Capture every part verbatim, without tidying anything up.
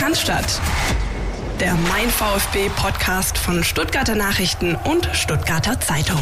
Cannstatt. Der Mein VfB-Podcast von Stuttgarter Nachrichten und Stuttgarter Zeitung.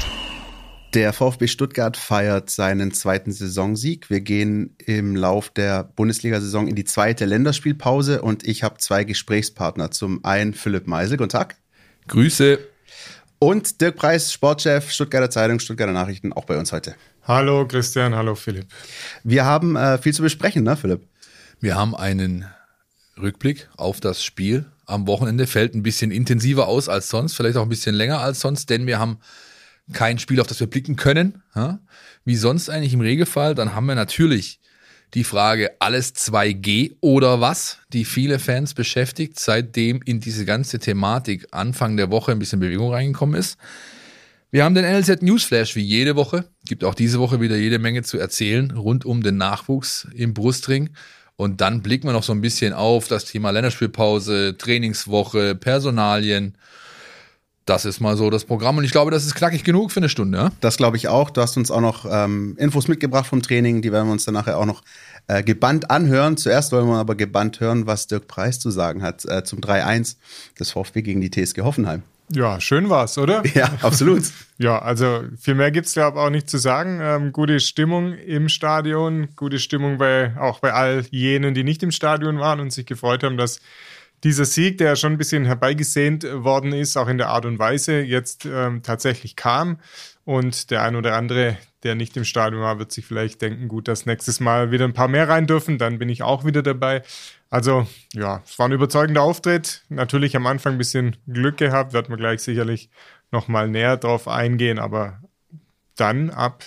Der VfB Stuttgart feiert seinen zweiten Saisonsieg. Wir gehen im Lauf der Bundesliga-Saison in die zweite Länderspielpause und ich habe zwei Gesprächspartner. Zum einen Philipp Meisel, guten Tag. Grüße. Und Dirk Preis, Sportchef, Stuttgarter Zeitung, Stuttgarter Nachrichten, auch bei uns heute. Hallo Christian, hallo Philipp. Wir haben äh, viel zu besprechen, ne Philipp? Wir haben einen Rückblick auf das Spiel am Wochenende. Fällt ein bisschen intensiver aus als sonst, vielleicht auch ein bisschen länger als sonst, denn wir haben kein Spiel, auf das wir blicken können, ja? Wie sonst eigentlich im Regelfall. Dann haben wir natürlich die Frage, alles zwei G oder was, die viele Fans beschäftigt, seitdem in diese ganze Thematik Anfang der Woche ein bisschen Bewegung reingekommen ist. Wir haben den N L Z Newsflash wie jede Woche, gibt auch diese Woche wieder jede Menge zu erzählen rund um den Nachwuchs im Brustring. Und dann blicken wir noch so ein bisschen auf das Thema Länderspielpause, Trainingswoche, Personalien. Das ist mal so das Programm und ich glaube, das ist knackig genug für eine Stunde. Ja? Das glaube ich auch. Du hast uns auch noch ähm, Infos mitgebracht vom Training, die werden wir uns dann nachher auch noch äh, gebannt anhören. Zuerst wollen wir aber gebannt hören, was Dirk Preis zu sagen hat äh, zum drei eins des VfB gegen die T S G Hoffenheim. Ja, schön war's, oder? Ja, absolut. Ja, also viel mehr gibt's glaube auch nicht zu sagen. Ähm, gute Stimmung im Stadion, gute Stimmung bei auch bei all jenen, die nicht im Stadion waren und sich gefreut haben, dass dieser Sieg, der schon ein bisschen herbeigesehnt worden ist, auch in der Art und Weise, jetzt ähm, tatsächlich kam. Und der ein oder andere, der nicht im Stadion war, wird sich vielleicht denken, gut, dass nächstes Mal wieder ein paar mehr rein dürfen, dann bin ich auch wieder dabei. Also ja, es war ein überzeugender Auftritt. Natürlich am Anfang ein bisschen Glück gehabt, wird man gleich sicherlich nochmal näher drauf eingehen. Aber dann ab,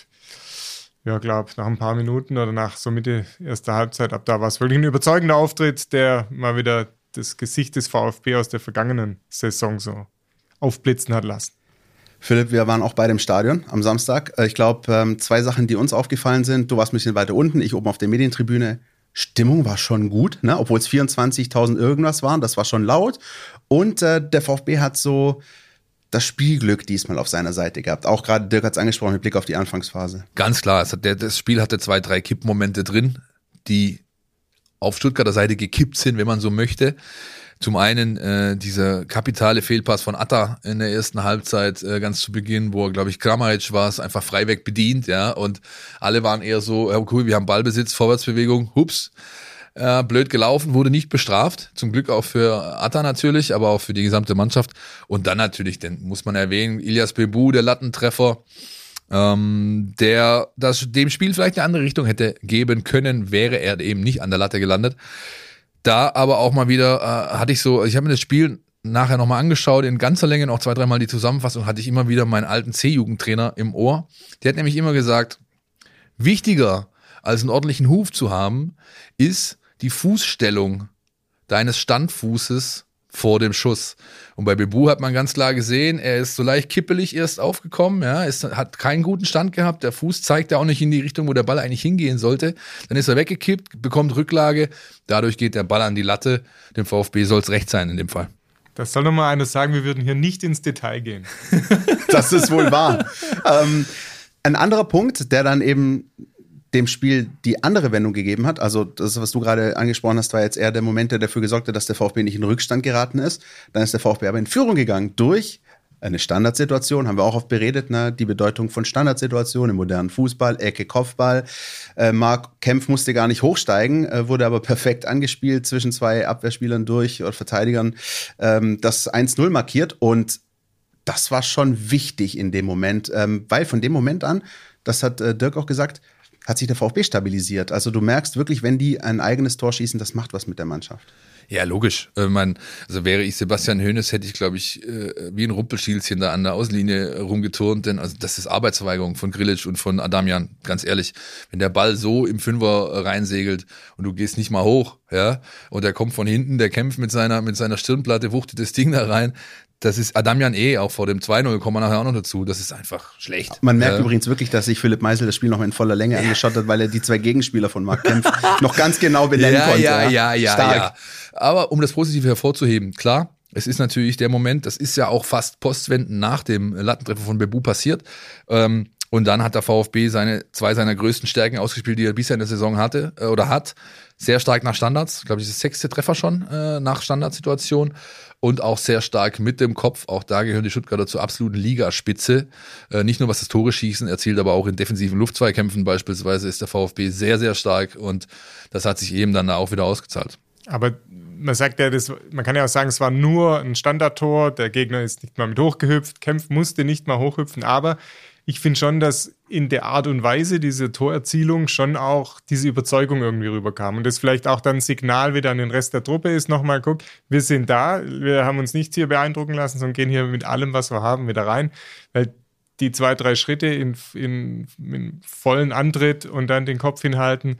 ja glaube nach ein paar Minuten oder nach so Mitte erster Halbzeit, ab da war es wirklich ein überzeugender Auftritt, der mal wieder das Gesicht des VfB aus der vergangenen Saison so aufblitzen hat lassen. Philipp, wir waren auch beide im Stadion am Samstag. Ich glaube, zwei Sachen, die uns aufgefallen sind. Du warst ein bisschen weiter unten, ich oben auf der Medientribüne. Stimmung war schon gut, ne? Obwohl es vierundzwanzigtausend irgendwas waren. Das war schon laut. Und äh, der VfB hat so das Spielglück diesmal auf seiner Seite gehabt. Auch gerade Dirk hat es angesprochen mit Blick auf die Anfangsphase. Ganz klar, es hat der, das Spiel hatte zwei, drei Kippmomente drin, die auf Stuttgarter Seite gekippt sind, wenn man so möchte. Zum einen äh, dieser kapitale Fehlpass von Atta in der ersten Halbzeit äh, ganz zu Beginn, wo, glaube ich, Kramaric war es, einfach freiweg bedient, ja, und alle waren eher so, ja, cool, wir haben Ballbesitz, Vorwärtsbewegung, hups, äh, blöd gelaufen, wurde nicht bestraft, zum Glück auch für Atta natürlich, aber auch für die gesamte Mannschaft. Und dann natürlich, den muss man erwähnen, Ilyas Bebu, der Lattentreffer, ähm, der das dem Spiel vielleicht eine andere Richtung hätte geben können, wäre er eben nicht an der Latte gelandet. Da aber auch mal wieder äh, hatte ich so, ich habe mir das Spiel nachher nochmal angeschaut, in ganzer Länge noch zwei, dreimal die Zusammenfassung, hatte ich immer wieder meinen alten C-Jugendtrainer im Ohr. Der hat nämlich immer gesagt, wichtiger als einen ordentlichen Huf zu haben, ist die Fußstellung deines Standfußes vor dem Schuss. Und bei Bebu hat man ganz klar gesehen, er ist so leicht kippelig erst aufgekommen, ja, ist, hat keinen guten Stand gehabt, der Fuß zeigt ja auch nicht in die Richtung, wo der Ball eigentlich hingehen sollte. Dann ist er weggekippt, bekommt Rücklage, dadurch geht der Ball an die Latte. Dem VfB soll es recht sein in dem Fall. Das soll nochmal einer sagen, wir würden hier nicht ins Detail gehen. Das ist wohl wahr. ähm, ein anderer Punkt, der dann eben dem Spiel die andere Wendung gegeben hat, also das, was du gerade angesprochen hast, war jetzt eher der Moment, der dafür gesorgt hat, dass der VfB nicht in Rückstand geraten ist. Dann ist der VfB aber in Führung gegangen durch eine Standardsituation, haben wir auch oft beredet, ne? Die Bedeutung von Standardsituationen im modernen Fußball, Ecke, Kopfball. Äh, Marc Kempf musste gar nicht hochsteigen, äh, wurde aber perfekt angespielt zwischen zwei Abwehrspielern durch oder Verteidigern, ähm, das eins null markiert und das war schon wichtig in dem Moment, ähm, weil von dem Moment an, das hat äh, Dirk auch gesagt, hat sich der VfB stabilisiert. Also du merkst wirklich, wenn die ein eigenes Tor schießen, das macht was mit der Mannschaft. Ja, logisch. Äh, man, also wäre ich Sebastian Hoeneß, hätte ich, glaube ich, äh, wie ein Rumpelstilzchen da an der Außenlinie rumgeturnt, denn also das ist Arbeitsverweigerung von Grilic und von Adamian, ganz ehrlich. Wenn der Ball so im Fünfer reinsegelt und du gehst nicht mal hoch, ja, und der kommt von hinten, der kämpft mit seiner, mit seiner Stirnplatte, wuchtet das Ding da rein. Das ist Adamian eh, auch vor dem zwei null, kommen wir nachher auch noch dazu. Das ist einfach schlecht. Man merkt ja. übrigens wirklich, dass sich Philipp Meisel das Spiel noch in voller Länge ja. angeschaut hat, weil er die zwei Gegenspieler von Marc Kempf noch ganz genau benennen ja, konnte. Ja, ja, ja, Stark. ja. Aber um das Positive hervorzuheben, klar, es ist natürlich der Moment, das ist ja auch fast postwendend nach dem Lattentreffer von Bebu passiert. Ähm, Und dann hat der VfB seine zwei seiner größten Stärken ausgespielt, die er bisher in der Saison hatte äh, oder hat. Sehr stark nach Standards. Ich glaube, das ist der sechste Treffer schon äh, nach Standardsituation. Und auch sehr stark mit dem Kopf. Auch da gehören die Stuttgarter zur absoluten Ligaspitze. Äh, nicht nur was das Tore schießen erzielt, aber auch in defensiven Luftzweikämpfen beispielsweise ist der VfB sehr, sehr stark. Und das hat sich eben dann da auch wieder ausgezahlt. Aber man sagt ja, das, man kann ja auch sagen, es war nur ein Standardtor. Der Gegner ist nicht mal mit hochgehüpft. Kempf musste nicht mal hochhüpfen. Aber ich finde schon, dass in der Art und Weise diese Torerzielung schon auch diese Überzeugung irgendwie rüberkam. Und das vielleicht auch dann ein Signal wieder an den Rest der Truppe ist, nochmal, guck, wir sind da, wir haben uns nicht hier beeindrucken lassen, sondern gehen hier mit allem, was wir haben, wieder rein. Weil die zwei, drei Schritte in, in, in vollen Antritt und dann den Kopf hinhalten,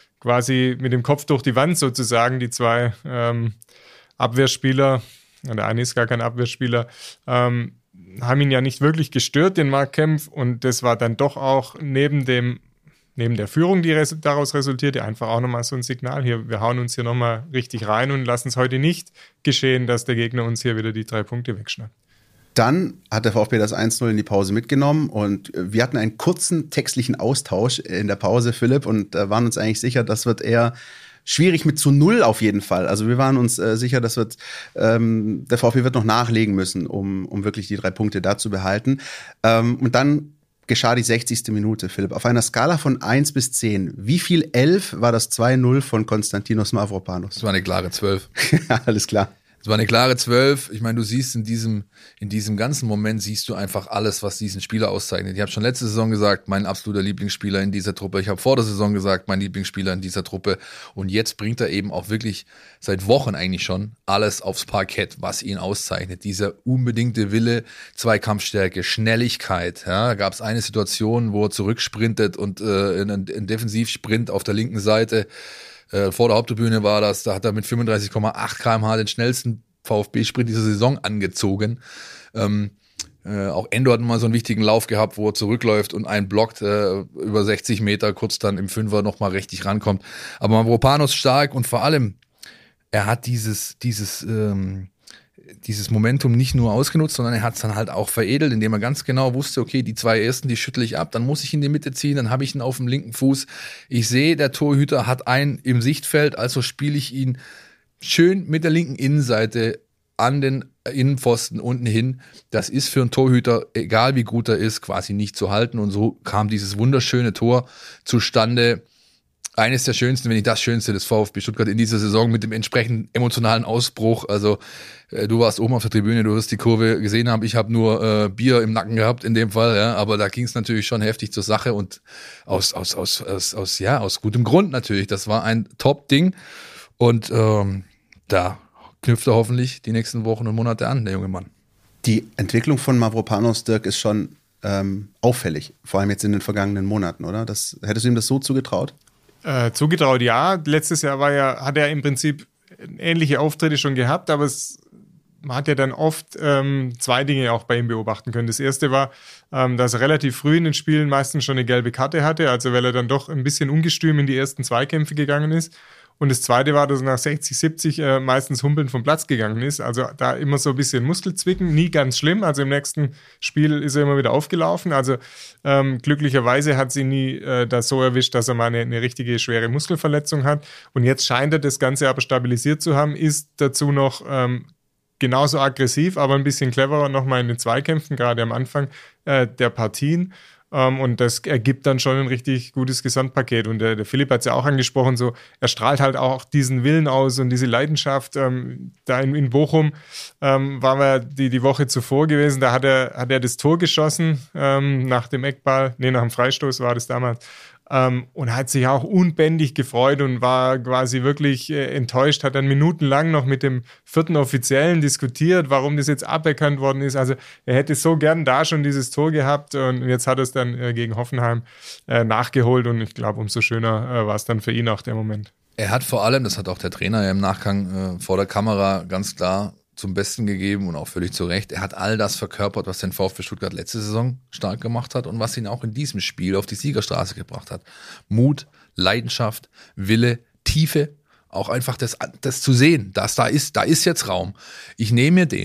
quasi mit dem Kopf durch die Wand sozusagen, die zwei ähm, Abwehrspieler, der eine ist gar kein Abwehrspieler, ähm, haben ihn ja nicht wirklich gestört, den Marc Kempf, und das war dann doch auch neben dem neben der Führung, die res- daraus resultierte, einfach auch nochmal so ein Signal. Hier, wir hauen uns hier nochmal richtig rein und lassen es heute nicht geschehen, dass der Gegner uns hier wieder die drei Punkte wegschnappt. Dann hat der VfB das eins null in die Pause mitgenommen und wir hatten einen kurzen textlichen Austausch in der Pause, Philipp, und äh, waren uns eigentlich sicher, das wird eher schwierig mit zu null auf jeden Fall. Also wir waren uns äh, sicher, das wird ähm, der VfB wird noch nachlegen müssen, um, um wirklich die drei Punkte da zu behalten. Ähm, und dann geschah die sechzigste Minute, Philipp. Auf einer Skala von eins bis zehn, wie viel elf war das zwei null von Konstantinos Mavropanos? Das war eine klare zwölf. Ja, alles klar. Es war eine klare zwölf. Ich meine, du siehst in diesem, in diesem ganzen Moment siehst du einfach alles, was diesen Spieler auszeichnet. Ich habe schon letzte Saison gesagt, mein absoluter Lieblingsspieler in dieser Truppe. Ich habe vor der Saison gesagt, mein Lieblingsspieler in dieser Truppe. Und jetzt bringt er eben auch wirklich seit Wochen eigentlich schon alles aufs Parkett, was ihn auszeichnet. Dieser unbedingte Wille, Zweikampfstärke, Schnelligkeit. Ja, da gab es eine Situation, wo er zurücksprintet und äh, einen, einen Defensivsprint auf der linken Seite vor der Haupttribüne war das, da hat er mit fünfunddreißig Komma acht Kilometer pro Stunde den schnellsten VfB-Sprint dieser Saison angezogen. Ähm, äh, auch Endo hat mal so einen wichtigen Lauf gehabt, wo er zurückläuft und einen blockt, äh, über sechzig Meter, kurz dann im Fünfer nochmal richtig rankommt. Aber Mavropanos stark und vor allem, er hat dieses, dieses, ähm, dieses Momentum nicht nur ausgenutzt, sondern er hat es dann halt auch veredelt, indem er ganz genau wusste, okay, die zwei ersten, die schüttle ich ab, dann muss ich in die Mitte ziehen, dann habe ich ihn auf dem linken Fuß. Ich sehe, der Torhüter hat einen im Sichtfeld, also spiele ich ihn schön mit der linken Innenseite an den Innenpfosten unten hin. Das ist für einen Torhüter, egal wie gut er ist, quasi nicht zu halten, und so kam dieses wunderschöne Tor zustande. Eines der schönsten, wenn nicht das schönste des VfB Stuttgart in dieser Saison mit dem entsprechenden emotionalen Ausbruch. Also äh, du warst oben auf der Tribüne, du wirst die Kurve gesehen haben. Ich habe nur äh, Bier im Nacken gehabt in dem Fall, ja, aber da ging es natürlich schon heftig zur Sache und aus aus aus aus aus ja aus gutem Grund natürlich. Das war ein Top-Ding und ähm, da knüpft er hoffentlich die nächsten Wochen und Monate an, der junge Mann. Die Entwicklung von Mavropanos, Dirk, ist schon ähm, auffällig, vor allem jetzt in den vergangenen Monaten, oder? Das, hättest du ihm das so zugetraut? Äh, zugetraut, ja. Letztes Jahr war ja, hat er im Prinzip ähnliche Auftritte schon gehabt, aber es, man hat ja dann oft ähm, zwei Dinge auch bei ihm beobachten können. Das erste war, ähm, dass er relativ früh in den Spielen meistens schon eine gelbe Karte hatte, also weil er dann doch ein bisschen ungestüm in die ersten Zweikämpfe gegangen ist. Und das zweite war, dass er nach sechzig, siebzig äh, meistens humpelnd vom Platz gegangen ist. Also da immer so ein bisschen Muskelzwicken, nie ganz schlimm. Also im nächsten Spiel ist er immer wieder aufgelaufen. Also ähm, glücklicherweise hat sie nie äh, das so erwischt, dass er mal eine, eine richtige schwere Muskelverletzung hat. Und jetzt scheint er das Ganze aber stabilisiert zu haben, ist dazu noch ähm, genauso aggressiv, aber ein bisschen cleverer nochmal in den Zweikämpfen, gerade am Anfang äh, der Partien. Um, und das ergibt dann schon ein richtig gutes Gesamtpaket. Und der, der Philipp hat es ja auch angesprochen, so er strahlt halt auch diesen Willen aus und diese Leidenschaft. Ähm, da in, in Bochum ähm, waren wir die, die Woche zuvor gewesen, da hat er, hat er das Tor geschossen ähm, nach dem Eckball, nee, nach dem Freistoß war das damals. Ähm, und hat sich auch unbändig gefreut und war quasi wirklich äh, enttäuscht, hat dann minutenlang noch mit dem vierten Offiziellen diskutiert, warum das jetzt aberkannt worden ist. Also er hätte so gern da schon dieses Tor gehabt und jetzt hat er es dann äh, gegen Hoffenheim äh, nachgeholt und ich glaube, umso schöner äh, war es dann für ihn auch der Moment. Er hat vor allem, das hat auch der Trainer ja im Nachgang äh, vor der Kamera ganz klar zum Besten gegeben und auch völlig zu Recht. Er hat all das verkörpert, was den VfB Stuttgart letzte Saison stark gemacht hat und was ihn auch in diesem Spiel auf die Siegerstraße gebracht hat. Mut, Leidenschaft, Wille, Tiefe, auch einfach das, das zu sehen, dass da ist, da ist jetzt Raum. Ich nehme mir den.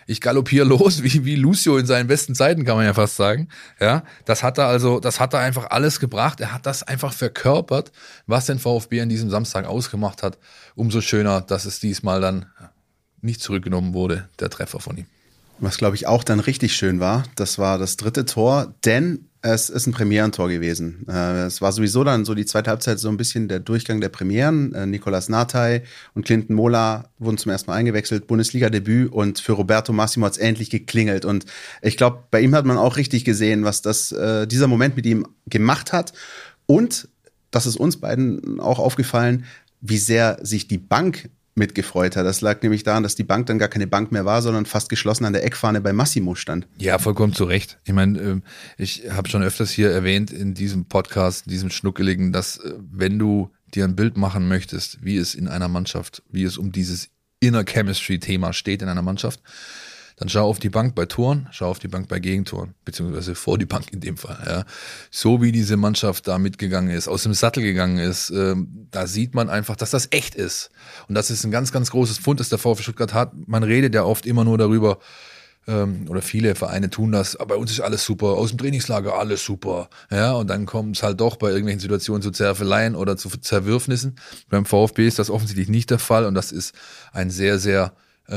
ich galoppiere los, wie, wie Lucio in seinen besten Zeiten, kann man ja fast sagen. Ja, das hat er also, das hat er einfach alles gebracht. Er hat das einfach verkörpert, was den VfB an diesem Samstag ausgemacht hat. Umso schöner, dass es diesmal dann nicht zurückgenommen wurde, der Treffer von ihm. Was, glaube ich, auch dann richtig schön war, das war das dritte Tor, denn es ist ein Premierentor gewesen. Äh, es war sowieso dann so die zweite Halbzeit so ein bisschen der Durchgang der Premieren. Äh, Nicolas Nathai und Clinton Mola wurden zum ersten Mal eingewechselt, Bundesliga-Debüt, und für Roberto Massimo hat es endlich geklingelt. Und ich glaube, bei ihm hat man auch richtig gesehen, was das äh, dieser Moment mit ihm gemacht hat. Und, das ist uns beiden auch aufgefallen, wie sehr sich die Bank mitgefreut hat. Das lag nämlich daran, dass die Bank dann gar keine Bank mehr war, sondern fast geschlossen an der Eckfahne bei Massimo stand. Ja, vollkommen zu Recht. Ich meine, ich habe schon öfters hier erwähnt in diesem Podcast, in diesem Schnuckeligen, dass wenn du dir ein Bild machen möchtest, wie es in einer Mannschaft, wie es um dieses Inner Chemistry-Thema steht in einer Mannschaft, dann schau auf die Bank bei Toren, schau auf die Bank bei Gegentoren, beziehungsweise vor die Bank in dem Fall. Ja. So wie diese Mannschaft da mitgegangen ist, aus dem Sattel gegangen ist, ähm, da sieht man einfach, dass das echt ist. Und das ist ein ganz, ganz großes Pfund, das der VfB Stuttgart hat. Man redet ja oft immer nur darüber, ähm, oder viele Vereine tun das, aber bei uns ist alles super, aus dem Trainingslager alles super. Ja, und dann kommt es halt doch bei irgendwelchen Situationen zu Zerfeleien oder zu Zerwürfnissen. Beim VfB ist das offensichtlich nicht der Fall und das ist ein sehr, sehr äh,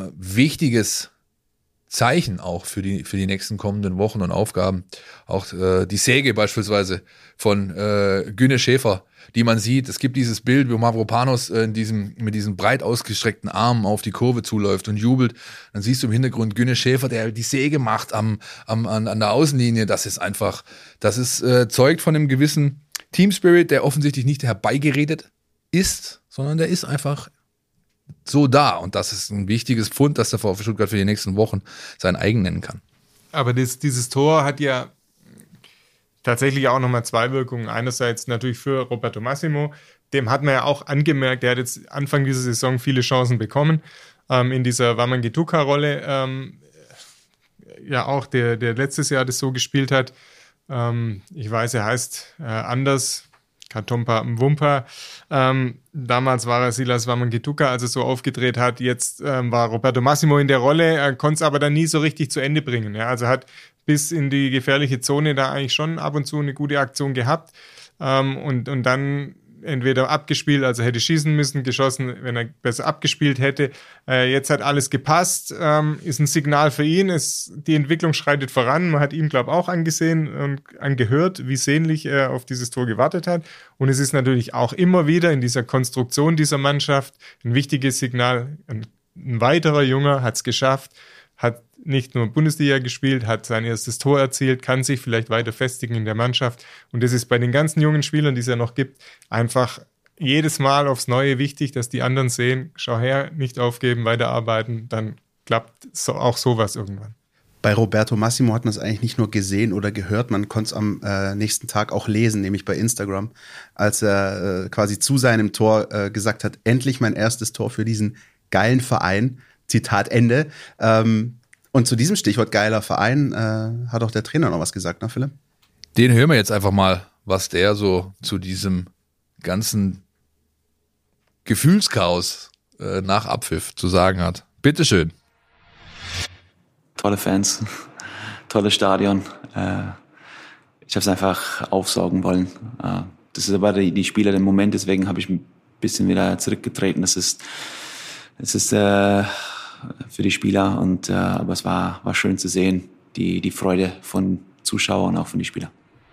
wichtiges Zeichen auch für die für die nächsten kommenden Wochen und Aufgaben. Auch äh, die Säge beispielsweise von äh, Günne Schäfer, die man sieht. Es gibt dieses Bild, wo Mavropanos äh, in diesem, mit diesen breit ausgestreckten Armen auf die Kurve zuläuft und jubelt. Dann siehst du im Hintergrund Günne Schäfer, der die Säge macht am, am, an, an der Außenlinie. Das ist einfach, das ist äh, zeugt von einem gewissen Teamspirit, der offensichtlich nicht herbeigeredet ist, sondern der ist einfach so da. Und das ist ein wichtiges Pfund, dass der VfB Stuttgart für die nächsten Wochen sein eigen nennen kann. Aber das, dieses Tor hat ja tatsächlich auch nochmal zwei Wirkungen. Einerseits natürlich für Roberto Massimo. Dem hat man ja auch angemerkt, der hat jetzt Anfang dieser Saison viele Chancen bekommen. Ähm, in dieser Wamangituka-Rolle. Ähm, ja, auch der, der letztes Jahr das so gespielt hat. Ähm, ich weiß, er heißt äh, anders. Katompa Mwumpa. Ähm, damals war er Silas Wamangituka, als er so aufgedreht hat. Jetzt ähm, war Roberto Massimo in der Rolle, er konnte es aber dann nie so richtig zu Ende bringen. Ja? Also hat bis in die gefährliche Zone da eigentlich schon ab und zu eine gute Aktion gehabt ähm, und, und dann entweder abgespielt, also hätte schießen müssen, geschossen, wenn er besser abgespielt hätte. Äh, jetzt hat alles gepasst, ähm, ist ein Signal für ihn, es, die Entwicklung schreitet voran. Man hat ihm, glaube ich, auch angesehen und angehört, wie sehnlich er auf dieses Tor gewartet hat. Und es ist natürlich auch immer wieder in dieser Konstruktion dieser Mannschaft ein wichtiges Signal. Ein, ein weiterer Junger hat es geschafft, hat nicht nur Bundesliga gespielt, hat sein erstes Tor erzielt, kann sich vielleicht weiter festigen in der Mannschaft. Und das ist bei den ganzen jungen Spielern, die es ja noch gibt, einfach jedes Mal aufs Neue wichtig, dass die anderen sehen, schau her, nicht aufgeben, weiterarbeiten, dann klappt so, auch sowas irgendwann. Bei Roberto Massimo hat man es eigentlich nicht nur gesehen oder gehört, man konnte es am äh, nächsten Tag auch lesen, nämlich bei Instagram, als er äh, quasi zu seinem Tor äh, gesagt hat, endlich mein erstes Tor für diesen geilen Verein, Zitat Ende. Ähm, und zu diesem Stichwort geiler Verein äh, hat auch der Trainer noch was gesagt, ne Philipp? Den hören wir jetzt einfach mal, was der so zu diesem ganzen Gefühlschaos äh, nach Abpfiff zu sagen hat. Bitteschön. Tolle Fans, tolles Stadion. Äh, ich habe es einfach aufsaugen wollen. Äh, das ist aber die, die Spieler der Moment, deswegen habe ich ein bisschen wieder zurückgetreten. Das ist, das ist äh, für die Spieler, und äh, aber es war, war schön zu sehen, die, die Freude von Zuschauern und auch von den Spielern.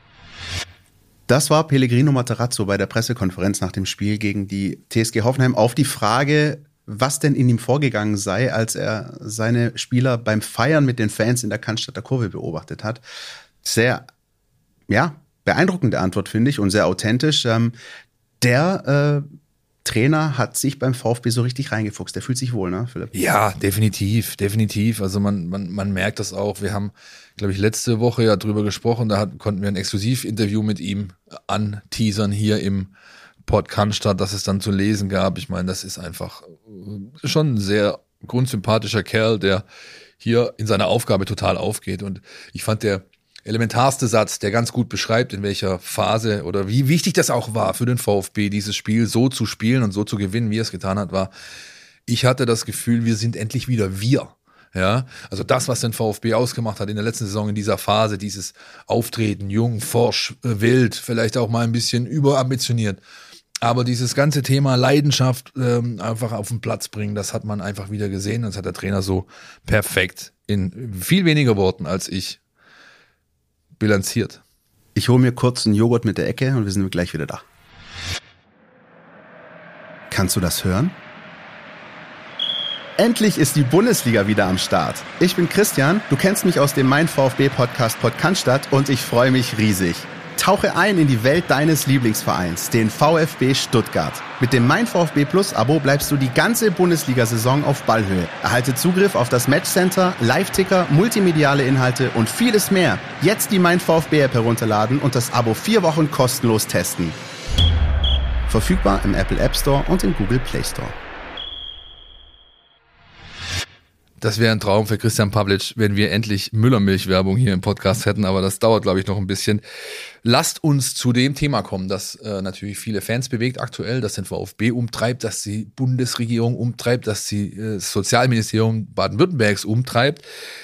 Das war Pellegrino Matarazzo bei der Pressekonferenz nach dem Spiel gegen die T S G Hoffenheim auf die Frage, was denn in ihm vorgegangen sei, als er seine Spieler beim Feiern mit den Fans in der Cannstatter Kurve beobachtet hat. Sehr, ja, beeindruckende Antwort, finde ich, und sehr authentisch. Ähm, der äh, Trainer hat sich beim VfB so richtig reingefuchst. Der fühlt sich wohl, ne, Philipp? Ja, definitiv, definitiv. Also man, man, man merkt das auch. Wir haben, glaube ich, letzte Woche ja drüber gesprochen. Da hat, konnten wir ein Exklusivinterview mit ihm anteasern hier im Pod Cannstatt, das es dann zu lesen gab. Ich meine, das ist einfach schon ein sehr grundsympathischer Kerl, der hier in seiner Aufgabe total aufgeht. Und ich fand, der elementarste Satz, der ganz gut beschreibt, in welcher Phase oder wie wichtig das auch war für den VfB, dieses Spiel so zu spielen und so zu gewinnen, wie er es getan hat, war: Ich hatte das Gefühl, wir sind endlich wieder wir. Ja, also das, was den VfB ausgemacht hat in der letzten Saison, in dieser Phase, dieses Auftreten, jung, forsch, wild, vielleicht auch mal ein bisschen überambitioniert. Aber dieses ganze Thema Leidenschaft ähm, einfach auf den Platz bringen, das hat man einfach wieder gesehen. Das hat der Trainer so perfekt in viel weniger Worten als ich bilanziert. Ich hole mir kurz einen Joghurt mit der Ecke und wir sind gleich wieder da. Kannst du das hören? Endlich ist die Bundesliga wieder am Start. Ich bin Christian, du kennst mich aus dem Mein VfB-Podcast Podcaststadt und ich freue mich riesig. Tauche ein in die Welt deines Lieblingsvereins, den VfB Stuttgart. Mit dem Mein VfB Plus Abo bleibst du die ganze Bundesliga-Saison auf Ballhöhe. Erhalte Zugriff auf das Matchcenter, Live-Ticker, multimediale Inhalte und vieles mehr. Jetzt die Mein VfB-App herunterladen und das Abo vier Wochen kostenlos testen. Verfügbar im Apple App Store und im Google Play Store. Das wäre ein Traum für Christian Pavlic, wenn wir endlich Müllermilch-Werbung hier im Podcast hätten, aber das dauert, glaube ich, noch ein bisschen. Lasst uns zu dem Thema kommen, das äh, natürlich viele Fans bewegt aktuell, das den VfB umtreibt, das die Bundesregierung umtreibt, das die äh, das Sozialministerium Baden-Württembergs umtreibt.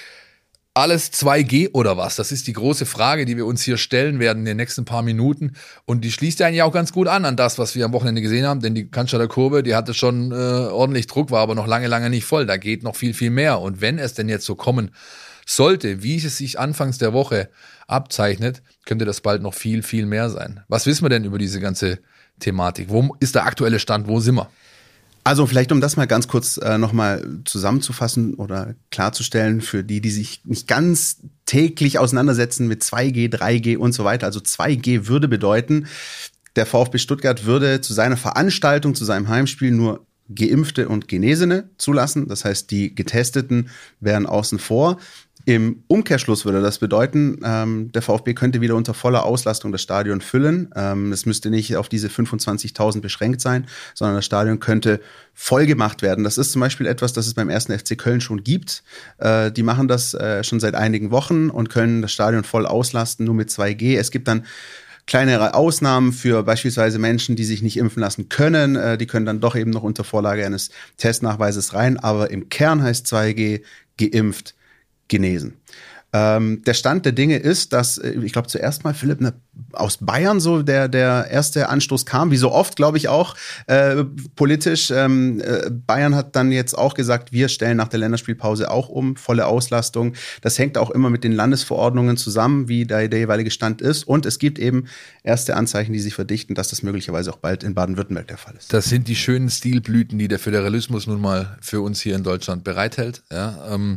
Alles zwei G oder was? Das ist die große Frage, die wir uns hier stellen werden in den nächsten paar Minuten. Und die schließt ja eigentlich auch ganz gut an an das, was wir am Wochenende gesehen haben. Denn die Cannstatter Kurve, die hatte schon äh, ordentlich Druck, war aber noch lange, lange nicht voll. Da geht noch viel, viel mehr. Und wenn es denn jetzt so kommen sollte, wie es sich anfangs der Woche abzeichnet, könnte das bald noch viel, viel mehr sein. Was wissen wir denn über diese ganze Thematik? Wo ist der aktuelle Stand? Wo sind wir? Also vielleicht, um das mal ganz kurz äh, nochmal zusammenzufassen oder klarzustellen für die, die sich nicht ganz täglich auseinandersetzen mit zwei G, drei G und so weiter. Also zwei G würde bedeuten, der VfB Stuttgart würde zu seiner Veranstaltung, zu seinem Heimspiel nur Geimpfte und Genesene zulassen. Das heißt, die Getesteten wären außen vor. Im Umkehrschluss würde das bedeuten, ähm, der VfB könnte wieder unter voller Auslastung das Stadion füllen. Ähm, es müsste nicht auf diese fünfundzwanzigtausend beschränkt sein, sondern das Stadion könnte voll gemacht werden. Das ist zum Beispiel etwas, das es beim ersten F C Köln schon gibt. Äh, die machen das äh, schon seit einigen Wochen und können das Stadion voll auslasten, nur mit zwei G. Es gibt dann kleinere Ausnahmen für beispielsweise Menschen, die sich nicht impfen lassen können. Äh, die können dann doch eben noch unter Vorlage eines Testnachweises rein. Aber im Kern heißt zwei G geimpft, genesen. Ähm, der Stand der Dinge ist, dass, ich glaube, zuerst mal Philipp ne, aus Bayern so der, der erste Anstoß kam, wie so oft, glaube ich auch, äh, politisch. Ähm, äh, Bayern hat dann jetzt auch gesagt, wir stellen nach der Länderspielpause auch um, volle Auslastung. Das hängt auch immer mit den Landesverordnungen zusammen, wie der, der jeweilige Stand ist. Und es gibt eben erste Anzeichen, die sich verdichten, dass das möglicherweise auch bald in Baden-Württemberg der Fall ist. Das sind die schönen Stilblüten, die der Föderalismus nun mal für uns hier in Deutschland bereithält. Ja, ähm,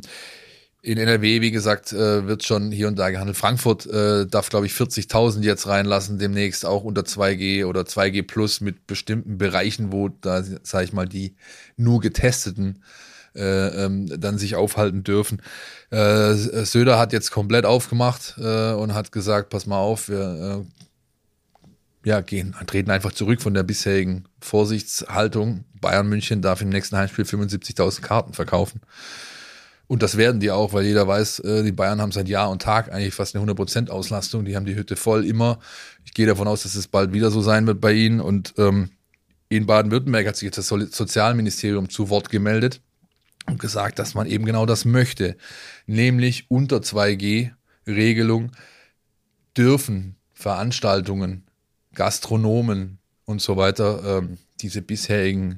In N R W, wie gesagt, wird schon hier und da gehandelt. Frankfurt äh, darf, glaube ich, vierzigtausend jetzt reinlassen, demnächst auch unter zwei G oder zwei G plus mit bestimmten Bereichen, wo da, sage ich mal, die nur Getesteten äh, ähm, dann sich aufhalten dürfen. Äh, Söder hat jetzt komplett aufgemacht äh, und hat gesagt, pass mal auf, wir äh, ja, gehen, treten einfach zurück von der bisherigen Vorsichtshaltung. Bayern München darf im nächsten Heimspiel fünfundsiebzigtausend Karten verkaufen. Und das werden die auch, weil jeder weiß, die Bayern haben seit Jahr und Tag eigentlich fast eine hundert Prozent Auslastung. Die haben die Hütte voll immer. Ich gehe davon aus, dass es bald wieder so sein wird bei ihnen. Und ähm, in Baden-Württemberg hat sich jetzt das Sozialministerium zu Wort gemeldet und gesagt, dass man eben genau das möchte. Nämlich unter zwei G Regelung dürfen Veranstaltungen, Gastronomen und so weiter ähm, diese bisherigen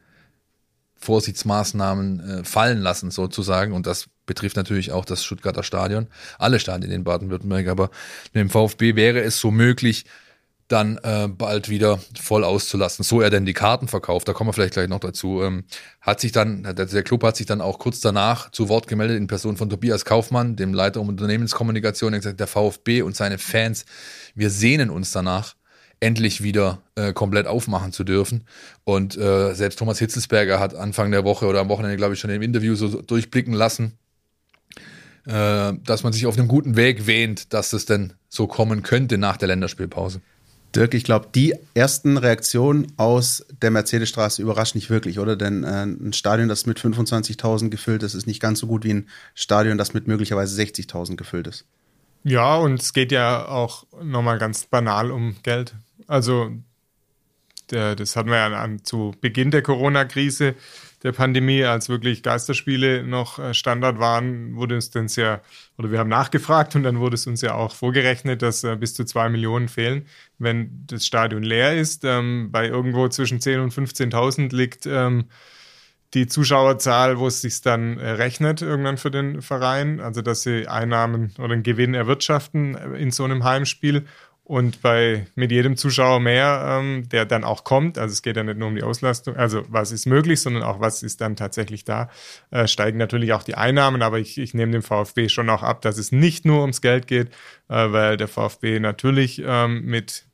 Vorsichtsmaßnahmen äh, fallen lassen sozusagen, und das betrifft natürlich auch das Stuttgarter Stadion, alle Stadien in Baden-Württemberg, aber mit dem VfB wäre es so möglich, dann äh, bald wieder voll auszulassen, so er denn die Karten verkauft, da kommen wir vielleicht gleich noch dazu, ähm, hat sich dann, der Club hat sich dann auch kurz danach zu Wort gemeldet in Person von Tobias Kaufmann, dem Leiter um Unternehmenskommunikation, der gesagt, der VfB und seine Fans, wir sehnen uns danach, endlich wieder äh, komplett aufmachen zu dürfen. Und äh, selbst Thomas Hitzelsberger hat Anfang der Woche oder am Wochenende, glaube ich, schon im Interview so durchblicken lassen, äh, dass man sich auf einem guten Weg wähnt, dass es denn so kommen könnte nach der Länderspielpause. Dirk, ich glaube, die ersten Reaktionen aus der Mercedesstraße überraschen nicht wirklich, oder? Denn äh, ein Stadion, das mit fünfundzwanzigtausend gefüllt ist, ist nicht ganz so gut wie ein Stadion, das mit möglicherweise sechzigtausend gefüllt ist. Ja, und es geht ja auch nochmal ganz banal um Geld. Also der, das hatten wir ja an, zu Beginn der Corona-Krise. der Pandemie, als wirklich Geisterspiele noch Standard waren, wurde es dann sehr, oder wir haben nachgefragt und dann wurde es uns ja auch vorgerechnet, dass äh, bis zu zwei Millionen fehlen, wenn das Stadion leer ist. Ähm, bei irgendwo zwischen zehntausend und fünfzehntausend liegt ähm, die Zuschauerzahl, wo es sich dann äh, rechnet irgendwann für den Verein, also dass sie Einnahmen oder einen Gewinn erwirtschaften in so einem Heimspiel. Und bei mit jedem Zuschauer mehr, ähm, der dann auch kommt, also es geht ja nicht nur um die Auslastung, also was ist möglich, sondern auch was ist dann tatsächlich da, äh, steigen natürlich auch die Einnahmen, aber ich, ich nehme dem VfB schon auch ab, dass es nicht nur ums Geld geht, äh, weil der VfB natürlich ähm, mit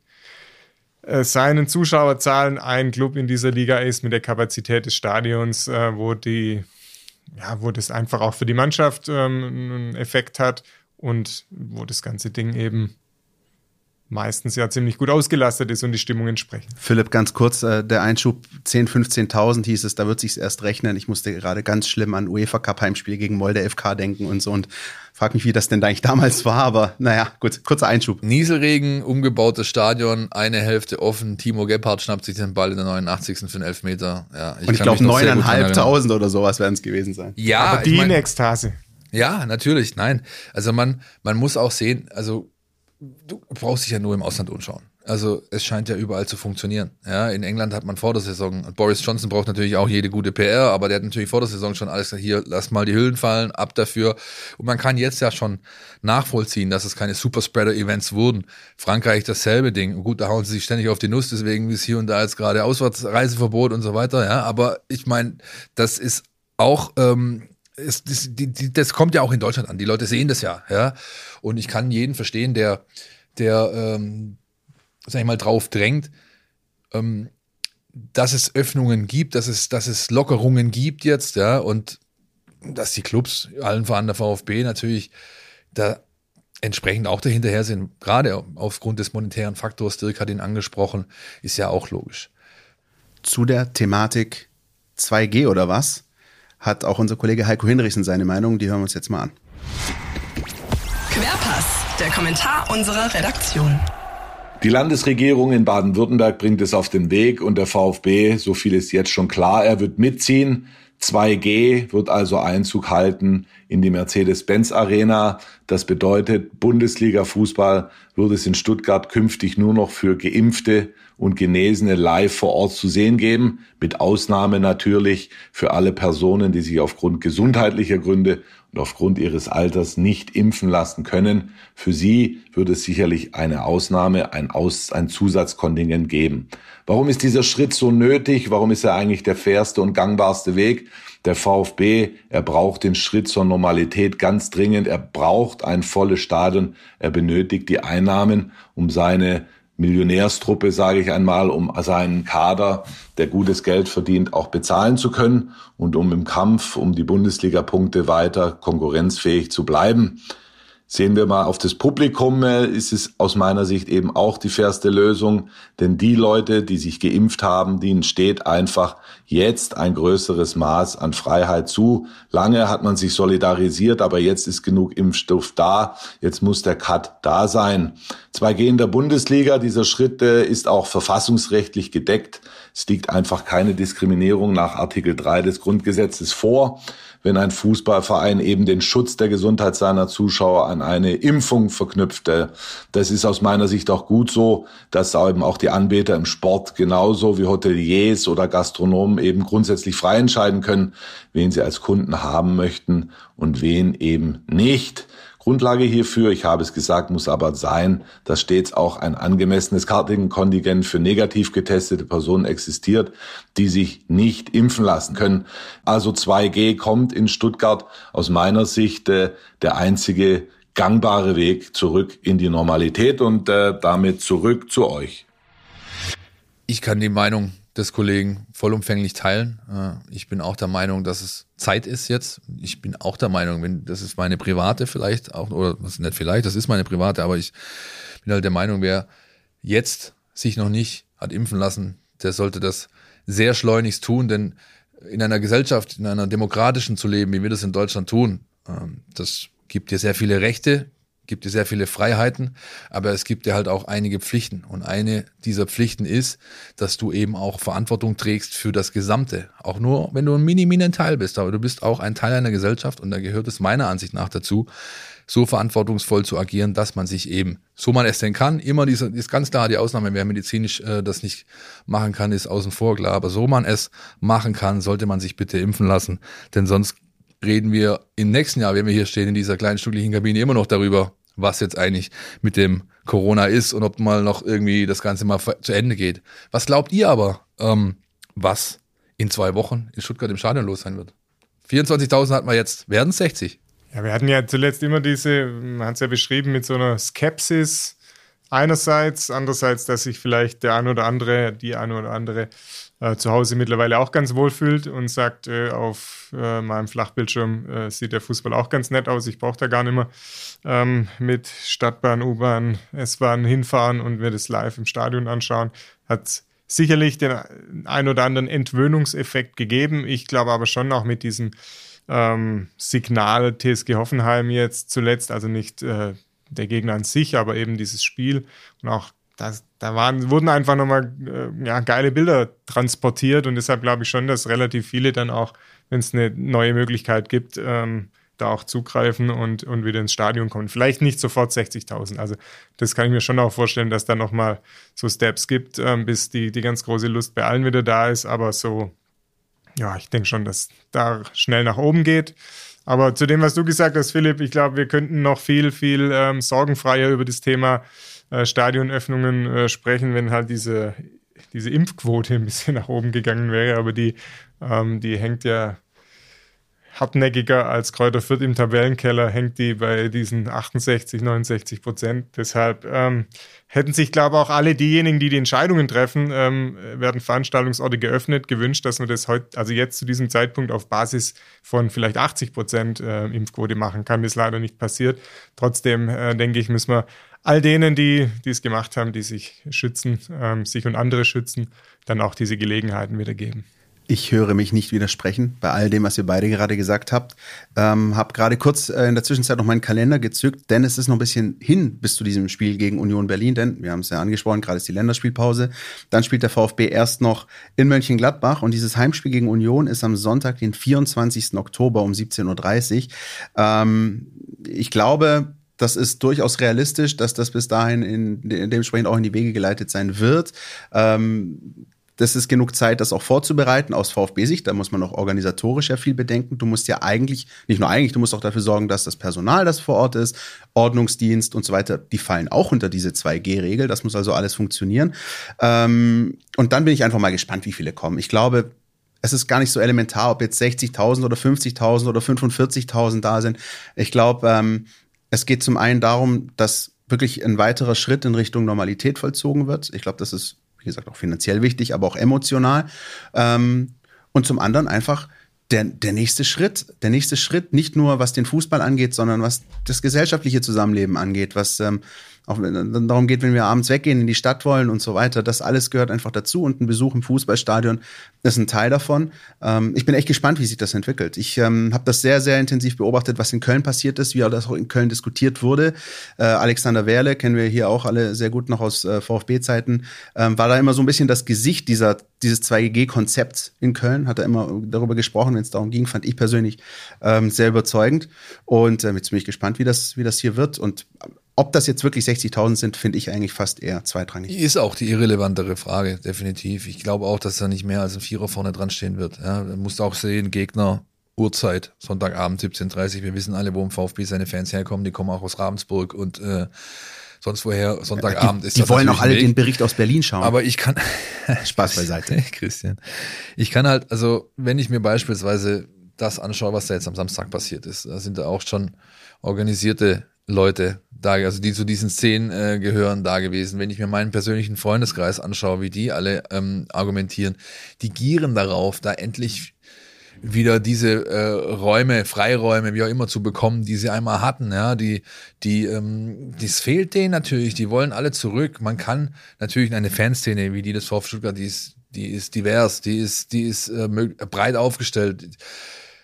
äh, seinen Zuschauerzahlen ein Club in dieser Liga ist, mit der Kapazität des Stadions, äh, wo die, ja, wo das einfach auch für die Mannschaft ähm, einen Effekt hat und wo das ganze Ding eben meistens ja ziemlich gut ausgelastet ist und die Stimmung entsprechend. Philipp, ganz kurz, äh, der Einschub zehntausend, fünfzehntausend hieß es, da wird sich's erst rechnen. Ich musste gerade ganz schlimm an UEFA-Cup-Heimspiel gegen Molde F K denken und so und frag mich, wie das denn eigentlich damals war, aber naja, gut, kurzer Einschub. Nieselregen, umgebautes Stadion, eine Hälfte offen, Timo Gebhardt schnappt sich den Ball in der neunundachtzigsten für einen Elfmeter. Ja, ich und ich glaube neuntausendfünfhundert oder sowas werden es gewesen sein. Ja, aber die ich mein, in Ekstase. Ja, natürlich, nein. Also man, man muss auch sehen, also du brauchst dich ja nur im Ausland umschauen. Also es scheint ja überall zu funktionieren. Ja, in England hat man vor der Saison, Boris Johnson braucht natürlich auch jede gute P R, aber der hat natürlich vor der Saison schon alles gesagt, hier, lass mal die Hüllen fallen, ab dafür. Und man kann jetzt ja schon nachvollziehen, dass es keine Superspreader-Events wurden. Frankreich dasselbe Ding. Und gut, da hauen sie sich ständig auf die Nuss, deswegen ist hier und da jetzt gerade Auswärtsreiseverbot und so weiter. Ja, aber ich meine, das ist auch ähm, Es, das, die, die, das kommt ja auch in Deutschland an. Die Leute sehen das ja, ja. Und ich kann jeden verstehen, der, der, ähm, sag ich mal, drauf drängt, ähm, dass es Öffnungen gibt, dass es, dass es Lockerungen gibt jetzt, ja, und dass die Clubs, allen voran der VfB natürlich, da entsprechend auch dahinterher sind. Gerade aufgrund des monetären Faktors, Dirk hat ihn angesprochen, ist ja auch logisch. Zu der Thematik zwei G oder was? Hat auch unser Kollege Heiko Hinrichsen seine Meinung, die hören wir uns jetzt mal an. Querpass, der Kommentar unserer Redaktion. Die Landesregierung in Baden-Württemberg bringt es auf den Weg und der VfB, so viel ist jetzt schon klar, er wird mitziehen. zwei G wird also Einzug halten in die Mercedes-Benz-Arena. Das bedeutet, Bundesliga-Fußball wird es in Stuttgart künftig nur noch für Geimpfte und Genesene live vor Ort zu sehen geben, mit Ausnahme natürlich für alle Personen, die sich aufgrund gesundheitlicher Gründe und aufgrund ihres Alters nicht impfen lassen können. Für sie wird es sicherlich eine Ausnahme, ein, Aus, ein Zusatzkontingent geben. Warum ist dieser Schritt so nötig? Warum ist er eigentlich der fairste und gangbarste Weg? Der VfB, er braucht den Schritt zur Normalität ganz dringend. Er braucht ein volles Stadion. Er benötigt die Einnahmen, um seine Millionärstruppe, sage ich einmal, um seinen Kader, der gutes Geld verdient, auch bezahlen zu können und um im Kampf um die Bundesliga-Punkte weiter konkurrenzfähig zu bleiben. Sehen wir mal auf das Publikum, ist es aus meiner Sicht eben auch die fairste Lösung, denn die Leute, die sich geimpft haben, denen steht einfach jetzt ein größeres Maß an Freiheit zu. Lange hat man sich solidarisiert, aber jetzt ist genug Impfstoff da, jetzt muss der Cut da sein. zwei G in der Bundesliga, dieser Schritt ist auch verfassungsrechtlich gedeckt. Es liegt einfach keine Diskriminierung nach Artikel drei des Grundgesetzes vor, wenn ein Fußballverein eben den Schutz der Gesundheit seiner Zuschauer an eine Impfung verknüpft. Das ist aus meiner Sicht auch gut so, dass eben auch die Anbieter im Sport genauso wie Hoteliers oder Gastronomen eben grundsätzlich frei entscheiden können, wen sie als Kunden haben möchten und wen eben nicht. Grundlage hierfür, ich habe es gesagt, muss aber sein, dass stets auch ein angemessenes Kartenkontingent für negativ getestete Personen existiert, die sich nicht impfen lassen können. Also zwei G kommt in Stuttgart aus meiner Sicht äh, der einzige gangbare Weg zurück in die Normalität und äh, damit zurück zu euch. Ich kann die Meinung des Kollegen vollumfänglich teilen. Ich bin auch der Meinung, dass es Zeit ist jetzt. Ich bin auch der Meinung, wenn das ist meine private vielleicht auch, oder was nicht vielleicht, das ist meine private, aber ich bin halt der Meinung, wer jetzt sich noch nicht hat impfen lassen, der sollte das sehr schleunigst tun, denn in einer Gesellschaft, in einer demokratischen zu leben, wie wir das in Deutschland tun, das gibt dir sehr viele Rechte, gibt dir sehr viele Freiheiten, aber es gibt dir halt auch einige Pflichten. Und eine dieser Pflichten ist, dass du eben auch Verantwortung trägst für das Gesamte. Auch nur, wenn du ein mini-mini Teil bist, aber du bist auch ein Teil einer Gesellschaft und da gehört es meiner Ansicht nach dazu, so verantwortungsvoll zu agieren, dass man sich eben, so man es denn kann, immer diese, ist ganz klar die Ausnahme, wer medizinisch äh, das nicht machen kann, ist außen vor klar, aber so man es machen kann, sollte man sich bitte impfen lassen, denn sonst reden wir im nächsten Jahr, wenn wir hier stehen in dieser kleinen stücklichen Kabine, immer noch darüber, was jetzt eigentlich mit dem Corona ist und ob mal noch irgendwie das Ganze mal zu Ende geht. Was glaubt ihr aber, ähm, was in zwei Wochen in Stuttgart im Stadion los sein wird? vierundzwanzigtausend hatten wir jetzt, werden es sechzig? Ja, wir hatten ja zuletzt immer diese, man hat es ja beschrieben, mit so einer Skepsis einerseits, andererseits, dass sich vielleicht der ein oder andere, die eine oder andere äh, zu Hause mittlerweile auch ganz wohl fühlt und sagt, äh, auf äh, meinem Flachbildschirm äh, sieht der Fußball auch ganz nett aus, ich brauche da gar nicht mehr ähm, mit Stadtbahn, U-Bahn, S-Bahn hinfahren und mir das live im Stadion anschauen. Hat sicherlich den ein oder anderen Entwöhnungseffekt gegeben. Ich glaube aber schon auch mit diesem ähm, Signal T S G Hoffenheim jetzt zuletzt, also nicht äh, der Gegner an sich, aber eben dieses Spiel und auch das, da waren, wurden einfach nochmal äh, ja, geile Bilder transportiert und deshalb glaube ich schon, dass relativ viele dann auch, wenn es eine neue Möglichkeit gibt, ähm, da auch zugreifen und, und wieder ins Stadion kommen. Vielleicht nicht sofort sechzigtausend, also das kann ich mir schon auch vorstellen, dass da nochmal so Steps gibt, ähm, bis die, die ganz große Lust bei allen wieder da ist, aber so, ja, ich denke schon, dass da schnell nach oben geht. Aber zu dem, was du gesagt hast, Philipp, ich glaube, wir könnten noch viel, viel ähm, sorgenfreier über das Thema äh, Stadionöffnungen äh, sprechen, wenn halt diese, diese Impfquote ein bisschen nach oben gegangen wäre. Aber die, ähm, die hängt ja hartnäckiger als Kräuter Fürth im Tabellenkeller, hängt die bei diesen achtundsechzig, neunundsechzig Prozent. Deshalb ähm, hätten sich, glaube ich, auch alle diejenigen, die die Entscheidungen treffen, ähm, werden Veranstaltungsorte geöffnet, gewünscht, dass man das heute, also jetzt zu diesem Zeitpunkt auf Basis von vielleicht achtzig Prozent äh, Impfquote machen kann. Das ist leider nicht passiert. Trotzdem, äh, denke ich, müssen wir all denen, die die es gemacht haben, die sich schützen, ähm, sich und andere schützen, dann auch diese Gelegenheiten wieder geben. Ich höre mich nicht widersprechen bei all dem, was ihr beide gerade gesagt habt. Ähm, habe gerade kurz äh, in der Zwischenzeit noch meinen Kalender gezückt, denn es ist noch ein bisschen hin bis zu diesem Spiel gegen Union Berlin, denn wir haben es ja angesprochen, gerade ist die Länderspielpause. Dann spielt der VfB erst noch in Mönchengladbach und dieses Heimspiel gegen Union ist am Sonntag, den vierundzwanzigsten Oktober um siebzehn Uhr dreißig. Ähm, ich glaube, das ist durchaus realistisch, dass das bis dahin in, in dementsprechend auch in die Wege geleitet sein wird. Ähm, Das ist genug Zeit, das auch vorzubereiten aus VfB-Sicht. Da muss man auch organisatorisch ja viel bedenken. Du musst ja eigentlich, nicht nur eigentlich, du musst auch dafür sorgen, dass das Personal, das vor Ort ist, Ordnungsdienst und so weiter, die fallen auch unter diese zwei G Regel. Das muss also alles funktionieren. Ähm, und dann bin ich einfach mal gespannt, wie viele kommen. Ich glaube, es ist gar nicht so elementar, ob jetzt sechzigtausend oder fünfzigtausend oder fünfundvierzigtausend da sind. Ich glaube, ähm, es geht zum einen darum, dass wirklich ein weiterer Schritt in Richtung Normalität vollzogen wird. Ich glaube, das ist, wie gesagt, auch finanziell wichtig, aber auch emotional. Ähm, und zum anderen einfach der, der nächste Schritt. Der nächste Schritt, nicht nur was den Fußball angeht, sondern was das gesellschaftliche Zusammenleben angeht, was ähm, auch darum geht, wenn wir abends weggehen, in die Stadt wollen und so weiter. Das alles gehört einfach dazu und ein Besuch im Fußballstadion ist ein Teil davon. Ähm, ich bin echt gespannt, wie sich das entwickelt. Ich ähm, habe das sehr, sehr intensiv beobachtet, was in Köln passiert ist, wie auch das auch in Köln diskutiert wurde. Äh, Alexander Werle, kennen wir hier auch alle sehr gut noch aus äh, VfB-Zeiten, ähm, war da immer so ein bisschen das Gesicht dieser dieses zwei G G-Konzepts in Köln, hat er immer darüber gesprochen, wenn es darum ging, fand ich persönlich ähm, sehr überzeugend. Und äh, jetzt bin ich gespannt, wie das, wie das hier wird. Und ob das jetzt wirklich sechzigtausend sind, finde ich eigentlich fast eher zweitrangig. Ist auch die irrelevantere Frage, definitiv. Ich glaube auch, dass da nicht mehr als ein Vierer vorne dran stehen wird. Ja, du musst auch sehen, Gegner, Uhrzeit, Sonntagabend siebzehn Uhr dreißig. Wir wissen alle, wo im VfB seine Fans herkommen. Die kommen auch aus Ravensburg und äh, sonst woher, Sonntagabend die, ist das. Die wollen auch alle Weg. den Bericht aus Berlin schauen. Aber ich kann Spaß beiseite. Christian. Ich kann halt, also wenn ich mir beispielsweise das anschaue, was da jetzt am Samstag passiert ist, da sind da auch schon organisierte Leute da, also die zu diesen Szenen äh, gehören, da gewesen. Wenn ich mir meinen persönlichen Freundeskreis anschaue, wie die alle ähm, argumentieren, die gieren darauf, da endlich wieder diese äh, Räume, Freiräume, wie auch immer zu bekommen, die sie einmal hatten, ja, die, die, ähm, das fehlt denen natürlich, die wollen alle zurück. Man kann natürlich eine Fanszene wie die des VfB Stuttgart, die ist, die ist divers, die ist, die ist äh, breit aufgestellt.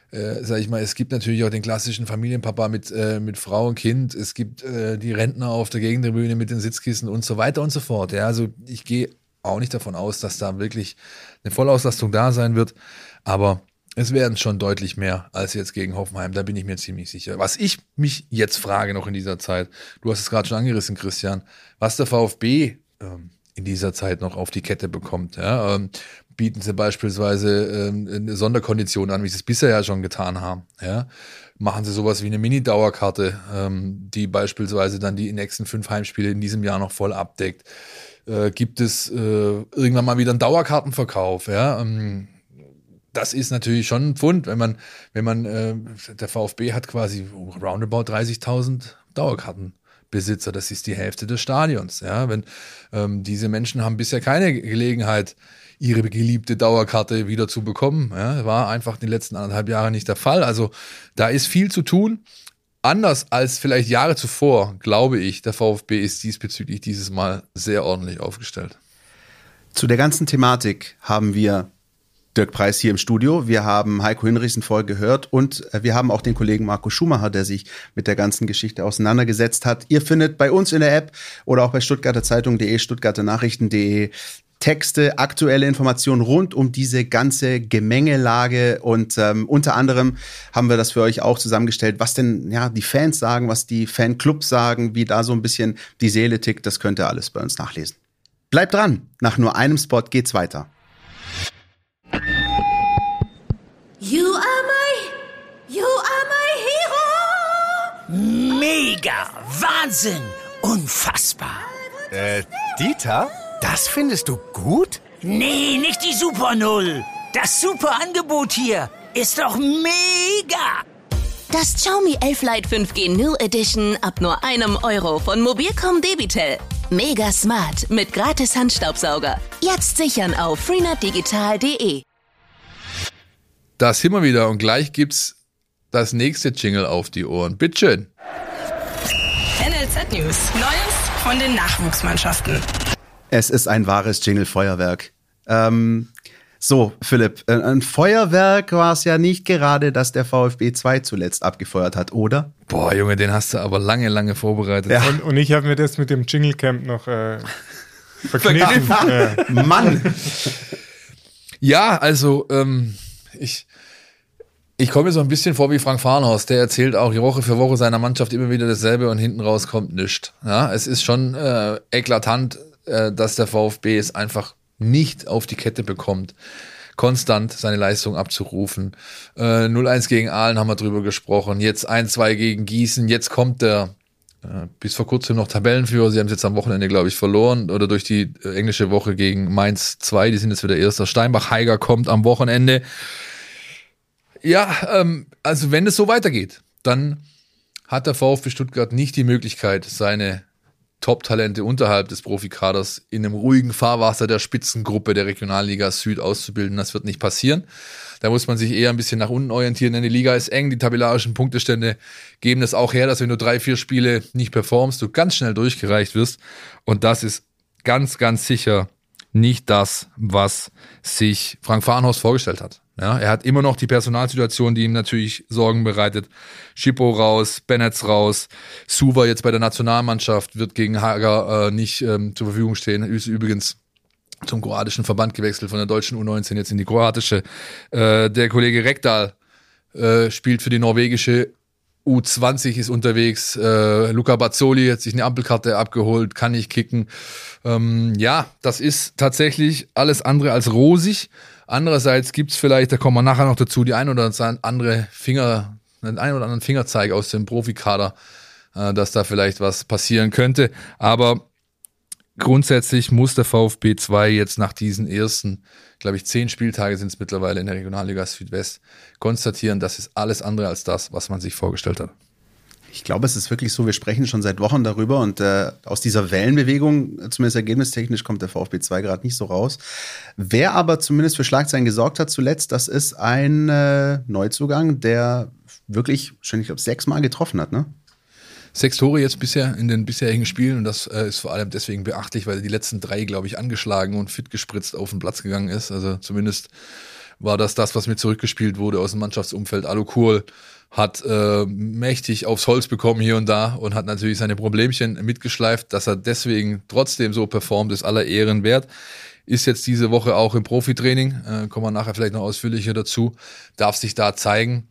äh, sag ich mal, es gibt natürlich auch den klassischen Familienpapa mit, äh, mit Frau und Kind. Es gibt äh, die Rentner auf der Gegentribüne mit den Sitzkissen und so weiter und so fort. Ja, also ich gehe auch nicht davon aus, dass da wirklich eine Vollauslastung da sein wird. Aber es werden schon deutlich mehr als jetzt gegen Hoffenheim. Da bin ich mir ziemlich sicher. Was ich mich jetzt frage noch in dieser Zeit, du hast es gerade schon angerissen, Christian, was der VfB ähm, in dieser Zeit noch auf die Kette bekommt. Ja, ähm, bieten sie beispielsweise ähm, eine Sonderkondition an, wie sie es bisher ja schon getan haben. Ja, machen sie sowas wie eine Mini-Dauerkarte, ähm, die beispielsweise dann die nächsten fünf Heimspiele in diesem Jahr noch voll abdeckt. Äh, gibt es äh, irgendwann mal wieder einen Dauerkartenverkauf? Ja, ähm, das ist natürlich schon ein Pfund, wenn man, wenn man, äh, der VfB hat quasi roundabout dreißigtausend Dauerkartenbesitzer. Das ist die Hälfte des Stadions. Ja, wenn ähm, diese Menschen haben bisher keine Gelegenheit, ihre geliebte Dauerkarte wieder zu bekommen. Ja, war einfach in den letzten anderthalb Jahren nicht der Fall. Also da ist viel zu tun. Anders als vielleicht Jahre zuvor, glaube ich, der VfB ist diesbezüglich dieses Mal sehr ordentlich aufgestellt. Zu der ganzen Thematik haben wir Dirk Preis hier im Studio. Wir haben Heiko Hinrichsen vorher gehört und wir haben auch den Kollegen Marco Schumacher, der sich mit der ganzen Geschichte auseinandergesetzt hat. Ihr findet bei uns in der App oder auch bei stuttgarter zeitung punkt de, stuttgarter nachrichten punkt de Texte, aktuelle Informationen rund um diese ganze Gemengelage und ähm, unter anderem haben wir das für euch auch zusammengestellt, was denn ja die Fans sagen, was die Fanclubs sagen, wie da so ein bisschen die Seele tickt, das könnt ihr alles bei uns nachlesen. Bleibt dran, nach nur einem Spot geht's weiter. You are my, you are my hero. Mega, Wahnsinn, unfassbar. Äh, Dieter? Das findest du gut? Nee, nicht die Super Null. Das super Angebot hier ist doch mega. Das Xiaomi elf Lite fünf G New Edition ab nur einem Euro von Mobilcom Debitel. Mega smart mit gratis Handstaubsauger. Jetzt sichern auf freenet digital punkt de. Da sind wir wieder und gleich gibt's das nächste Jingle auf die Ohren. Bitteschön. N L Z News. Neues von den Nachwuchsmannschaften. Es ist ein wahres Jingle-Feuerwerk. Ähm, so, Philipp, ein Feuerwerk war es ja nicht gerade, dass der VfB zwei zuletzt abgefeuert hat, oder? Boah, Junge, den hast du aber lange, lange vorbereitet. Ja. Und, und ich habe mir das mit dem Jingle Camp noch äh, verkniffen. äh. Mann! Ja, also ähm, ich, ich komme mir so ein bisschen vor wie Frank Farnhorst. Der erzählt auch Woche für Woche seiner Mannschaft immer wieder dasselbe und hinten raus kommt nichts. Ja, es ist schon äh, eklatant, äh, dass der VfB es einfach nicht auf die Kette bekommt, konstant seine Leistung abzurufen. Äh, null eins gegen Aalen haben wir drüber gesprochen. Jetzt eins zwei gegen Gießen. Jetzt kommt der äh, bis vor kurzem noch Tabellenführer. Sie haben es jetzt am Wochenende, glaube ich, verloren. Oder durch die äh, englische Woche gegen Mainz zwei. Die sind jetzt wieder Erster. Steinbach-Heiger kommt am Wochenende. Ja, ähm, also wenn es so weitergeht, dann hat der VfB Stuttgart nicht die Möglichkeit, seine Top-Talente unterhalb des Profikaders in einem ruhigen Fahrwasser der Spitzengruppe der Regionalliga Süd auszubilden. Das wird nicht passieren. Da muss man sich eher ein bisschen nach unten orientieren, denn die Liga ist eng, die tabellarischen Punktestände geben das auch her, dass wenn du drei, vier Spiele nicht performst, du ganz schnell durchgereicht wirst. Und das ist ganz, ganz sicher nicht das, was sich Frank Farnhorst vorgestellt hat. Ja, er hat immer noch die Personalsituation, die ihm natürlich Sorgen bereitet. Schippo raus, Bennetz raus, Suva jetzt bei der Nationalmannschaft wird gegen Hager äh, nicht ähm, zur Verfügung stehen. Ist übrigens zum kroatischen Verband gewechselt, von der deutschen U neunzehn jetzt in die kroatische. Äh, der Kollege Rekdal äh, spielt für die norwegische U zwanzig, ist unterwegs. Äh, Luca Bazzoli hat sich eine Ampelkarte abgeholt, kann nicht kicken. Ähm, ja, das ist tatsächlich alles andere als rosig. Andererseits gibt's vielleicht, da kommen wir nachher noch dazu, die ein oder andere Finger, den ein oder anderen Fingerzeig aus dem Profikader, äh, dass da vielleicht was passieren könnte. Aber grundsätzlich muss der VfB zwei jetzt nach diesen ersten, glaube ich, zehn Spieltage sind es mittlerweile in der Regionalliga Südwest, konstatieren, das ist alles andere als das, was man sich vorgestellt hat. Ich glaube, es ist wirklich so, wir sprechen schon seit Wochen darüber und äh, aus dieser Wellenbewegung, zumindest ergebnistechnisch, kommt der VfB zwei gerade nicht so raus. Wer aber zumindest für Schlagzeilen gesorgt hat zuletzt, das ist ein äh, Neuzugang, der wirklich schon, ich glaube, sechsmal getroffen hat, ne? Sechs Tore jetzt bisher in den bisherigen Spielen und das äh, ist vor allem deswegen beachtlich, weil er die letzten drei, glaube ich, angeschlagen und fit gespritzt auf den Platz gegangen ist. Also zumindest war das das, was mir zurückgespielt wurde aus dem Mannschaftsumfeld. Alu Kuhl hat äh, mächtig aufs Holz bekommen hier und da und hat natürlich seine Problemchen mitgeschleift. Dass er deswegen trotzdem so performt, ist aller Ehren wert. Ist jetzt diese Woche auch im Profitraining, äh, kommen wir nachher vielleicht noch ausführlicher dazu, darf sich da zeigen.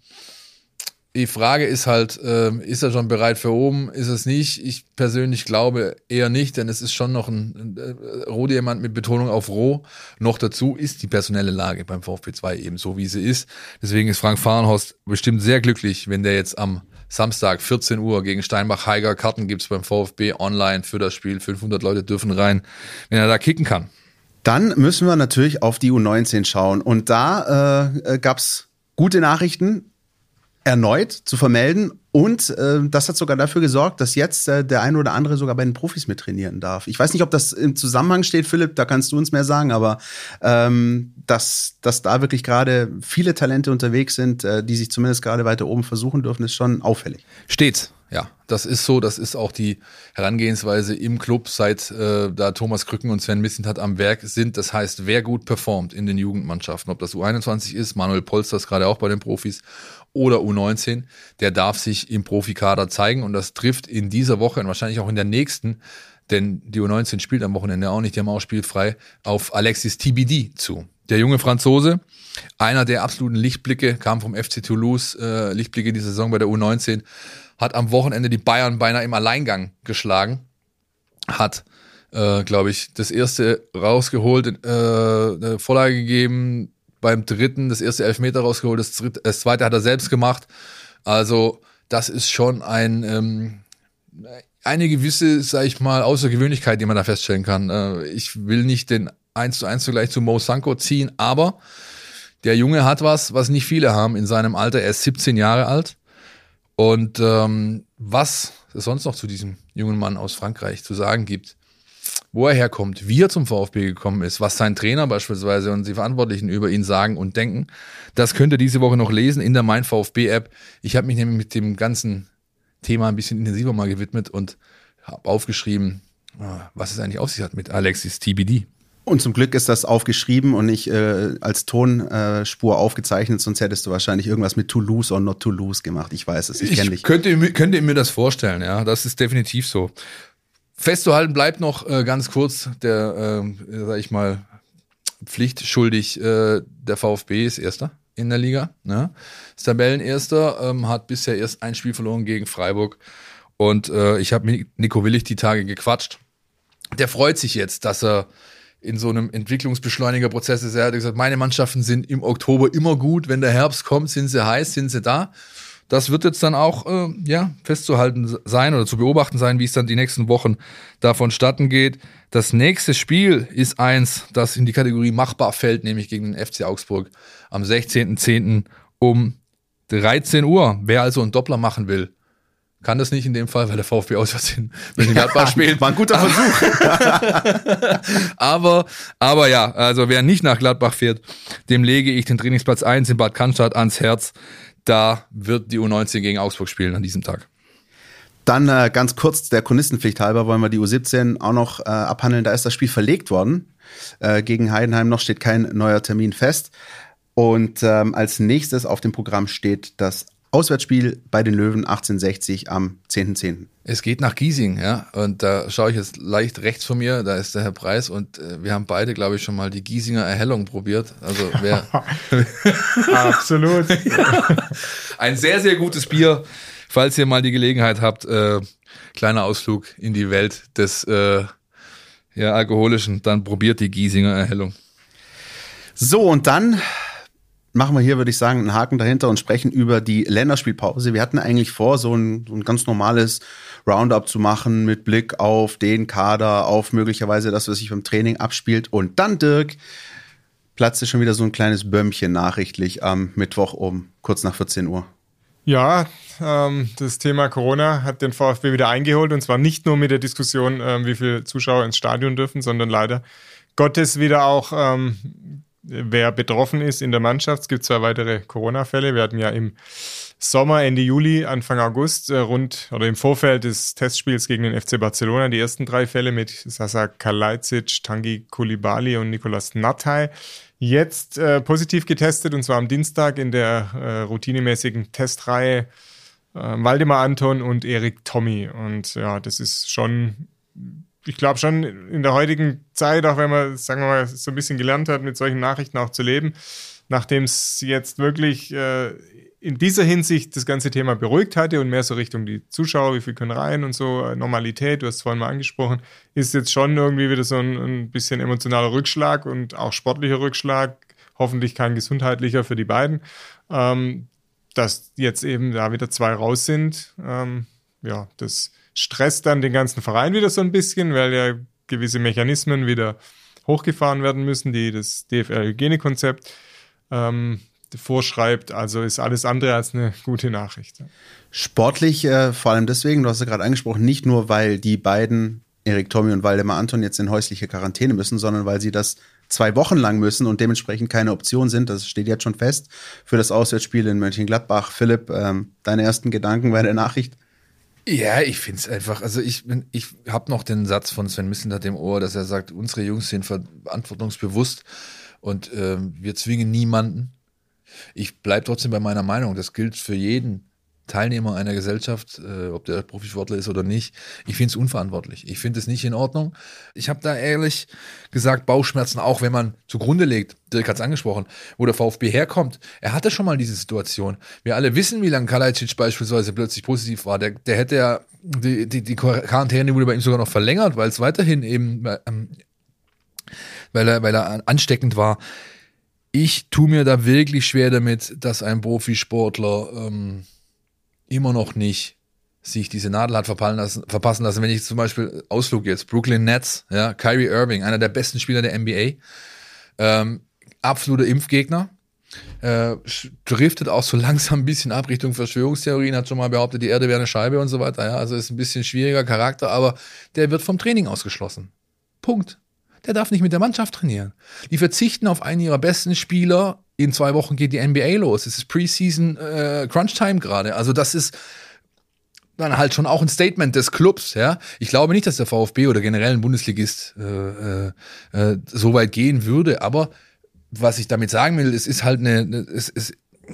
Die Frage ist halt, äh, ist er schon bereit für oben, ist es nicht? Ich persönlich glaube eher nicht, denn es ist schon noch ein, ein äh, Rohdiamant mit Betonung auf roh. Noch dazu ist die personelle Lage beim VfB zwei eben so, wie sie ist. Deswegen ist Frank Fahrenhorst bestimmt sehr glücklich, wenn der jetzt am Samstag vierzehn Uhr gegen Steinbach-Heiger, Karten gibt's beim VfB online für das Spiel, fünfhundert Leute dürfen rein, wenn er da kicken kann. Dann müssen wir natürlich auf die U neunzehn schauen und da äh, gab's gute Nachrichten erneut zu vermelden und äh, das hat sogar dafür gesorgt, dass jetzt äh, der eine oder andere sogar bei den Profis mittrainieren darf. Ich weiß nicht, ob das im Zusammenhang steht, Philipp, da kannst du uns mehr sagen, aber ähm, dass, dass da wirklich gerade viele Talente unterwegs sind, äh, die sich zumindest gerade weiter oben versuchen dürfen, ist schon auffällig. Steht's, ja. Das ist so, das ist auch die Herangehensweise im Club, seit äh, da Thomas Krücken und Sven Mislintat am Werk sind. Das heißt, wer gut performt in den Jugendmannschaften, ob das U einundzwanzig ist, Manuel Polster ist gerade auch bei den Profis, oder U neunzehn, der darf sich im Profikader zeigen und das trifft in dieser Woche und wahrscheinlich auch in der nächsten, denn die U neunzehn spielt am Wochenende auch nicht, die haben auch spielfrei, auf Alexis T B D zu. Der junge Franzose, einer der absoluten Lichtblicke, kam vom F C Toulouse, äh, Lichtblicke diese Saison bei der U neunzehn, hat am Wochenende die Bayern beinahe im Alleingang geschlagen, hat, äh, glaube ich, das erste rausgeholt, äh, eine Vorlage gegeben, beim dritten das erste Elfmeter rausgeholt, das, dritte, das zweite hat er selbst gemacht. Also das ist schon ein ähm, eine gewisse, sag ich mal, Außergewöhnlichkeit, die man da feststellen kann. Äh, ich will nicht den eins zu eins Vergleich zu Mo Sanko ziehen, aber der Junge hat was, was nicht viele haben in seinem Alter. Er ist siebzehn Jahre alt. Und ähm, was es sonst noch zu diesem jungen Mann aus Frankreich zu sagen gibt, wo er herkommt, wie er zum VfB gekommen ist, was sein Trainer beispielsweise und die Verantwortlichen über ihn sagen und denken, das könnt ihr diese Woche noch lesen in der Mein VfB-App. Ich habe mich nämlich mit dem ganzen Thema ein bisschen intensiver mal gewidmet und habe aufgeschrieben, was es eigentlich auf sich hat mit Alexis T B D. Und zum Glück ist das aufgeschrieben und nicht äh, als Tonspur äh, aufgezeichnet, sonst hättest du wahrscheinlich irgendwas mit Toulouse or not Toulouse gemacht. Ich weiß es, ich kenne dich. Könnte, könnte mir das vorstellen, ja, das ist definitiv so. Festzuhalten bleibt noch äh, ganz kurz der, äh, sag ich mal, pflichtschuldig, äh, der VfB ist Erster in der Liga, ne? Ist Tabellenerster, ähm, hat bisher erst ein Spiel verloren gegen Freiburg und äh, ich habe mit Nico Willig die Tage gequatscht. Der freut sich jetzt, dass er in so einem Entwicklungsbeschleunigerprozess ist. Er hat gesagt, meine Mannschaften sind im Oktober immer gut, wenn der Herbst kommt, sind sie heiß, sind sie da. Das wird jetzt dann auch äh, ja, festzuhalten sein oder zu beobachten sein, wie es dann die nächsten Wochen da vonstatten geht. Das nächste Spiel ist eins, das in die Kategorie machbar fällt, nämlich gegen den F C Augsburg am sechzehnten zehnten um dreizehn Uhr. Wer also einen Doppler machen will, kann das nicht in dem Fall, weil der VfB auswärts in Mönchengladbach spielt. War ein guter Versuch. aber, aber ja, also wer nicht nach Gladbach fährt, dem lege ich den Trainingsplatz eins in Bad Cannstatt ans Herz. Da wird die U neunzehn gegen Augsburg spielen an diesem Tag. Dann äh, ganz kurz, der Chronistenpflicht halber, wollen wir die U siebzehn auch noch äh, abhandeln. Da ist das Spiel verlegt worden äh, gegen Heidenheim. Noch steht kein neuer Termin fest. Und ähm, als nächstes auf dem Programm steht das Auswärtsspiel bei den Löwen achtzehnhundertsechzig am zehnten zehnten Es geht nach Giesing, ja, und da schaue ich jetzt leicht rechts von mir, da ist der Herr Preis und äh, wir haben beide, glaube ich, schon mal die Giesinger Erhellung probiert. Also wer Absolut. Ein sehr, sehr gutes Bier, falls ihr mal die Gelegenheit habt, äh, kleiner Ausflug in die Welt des äh, ja, Alkoholischen, dann probiert die Giesinger Erhellung. So, und dann machen wir hier, würde ich sagen, einen Haken dahinter und sprechen über die Länderspielpause. Wir hatten eigentlich vor, so ein, so ein ganz normales Roundup zu machen mit Blick auf den Kader, auf möglicherweise das, was sich beim Training abspielt. Und dann, Dirk, platzte schon wieder so ein kleines Bömmchen nachrichtlich am Mittwoch um kurz nach vierzehn Uhr. Ja, ähm, das Thema Corona hat den VfB wieder eingeholt und zwar nicht nur mit der Diskussion, ähm, wie viele Zuschauer ins Stadion dürfen, sondern leider Gottes wieder auch ähm, wer betroffen ist in der Mannschaft. Es gibt zwei weitere Corona-Fälle. Wir hatten ja im Sommer, Ende Juli, Anfang August, äh, rund oder im Vorfeld des Testspiels gegen den F C Barcelona, die ersten drei Fälle mit Sasa Kalajdzic, Tanguy Coulibaly und Nicolas Nathai. Jetzt äh, positiv getestet, und zwar am Dienstag in der äh, routinemäßigen Testreihe äh, Waldemar Anton und Erik Thommy. Und ja, das ist schon, ich glaube schon in der heutigen Zeit, auch wenn man, sagen wir mal, so ein bisschen gelernt hat, mit solchen Nachrichten auch zu leben, nachdem es jetzt wirklich äh, in dieser Hinsicht das ganze Thema beruhigt hatte und mehr so Richtung die Zuschauer, wie viel können rein und so, Normalität, du hast es vorhin mal angesprochen, ist jetzt schon irgendwie wieder so ein, ein bisschen emotionaler Rückschlag und auch sportlicher Rückschlag, hoffentlich kein gesundheitlicher für die beiden, ähm, dass jetzt eben da wieder zwei raus sind. Ähm, ja, das stresst dann den ganzen Verein wieder so ein bisschen, weil ja gewisse Mechanismen wieder hochgefahren werden müssen, die das D F L-Hygienekonzept ähm, vorschreibt, also ist alles andere als eine gute Nachricht. Sportlich äh, vor allem deswegen, du hast ja gerade angesprochen, nicht nur, weil die beiden, Erik Thommy und Waldemar Anton, jetzt in häusliche Quarantäne müssen, sondern weil sie das zwei Wochen lang müssen und dementsprechend keine Option sind, das steht jetzt schon fest, für das Auswärtsspiel in Mönchengladbach. Philipp, ähm, deine ersten Gedanken bei der Nachricht? Ja, ich finde es einfach, also ich bin, ich habe noch den Satz von Sven Mislintat im Ohr, dass er sagt, unsere Jungs sind verantwortungsbewusst und äh, wir zwingen niemanden. Ich bleibe trotzdem bei meiner Meinung. Das gilt für jeden Teilnehmer einer Gesellschaft, äh, ob der Profisportler ist oder nicht. Ich finde es unverantwortlich. Ich finde es nicht in Ordnung. Ich habe da ehrlich gesagt Bauchschmerzen, auch wenn man zugrunde legt, Dirk hat es angesprochen, wo der VfB herkommt. Er hatte schon mal diese Situation. Wir alle wissen, wie lange Kalajdzic beispielsweise plötzlich positiv war. Der, der hätte ja, die, die, die Quarantäne wurde bei ihm sogar noch verlängert, weil es weiterhin eben, ähm, weil er, weil er ansteckend war. Ich tue mir da wirklich schwer damit, dass ein Profisportler ähm, immer noch nicht sich diese Nadel hat verpassen lassen, verpassen lassen. Wenn ich zum Beispiel Ausflug jetzt, Brooklyn Nets, ja, Kyrie Irving, einer der besten Spieler der N B A, ähm, absoluter Impfgegner, äh, driftet auch so langsam ein bisschen ab Richtung Verschwörungstheorien, hat schon mal behauptet, die Erde wäre eine Scheibe und so weiter. Ja, also ist ein bisschen schwieriger Charakter, aber der wird vom Training ausgeschlossen. Punkt. Der darf nicht mit der Mannschaft trainieren. Die verzichten auf einen ihrer besten Spieler. In zwei Wochen geht die N B A los. Es ist Preseason äh, Crunch Time gerade. Also das ist dann halt schon auch ein Statement des Clubs. Ja, ich glaube nicht, dass der VfB oder generell ein Bundesligist äh, äh, so weit gehen würde. Aber was ich damit sagen will, es ist halt eine, es ist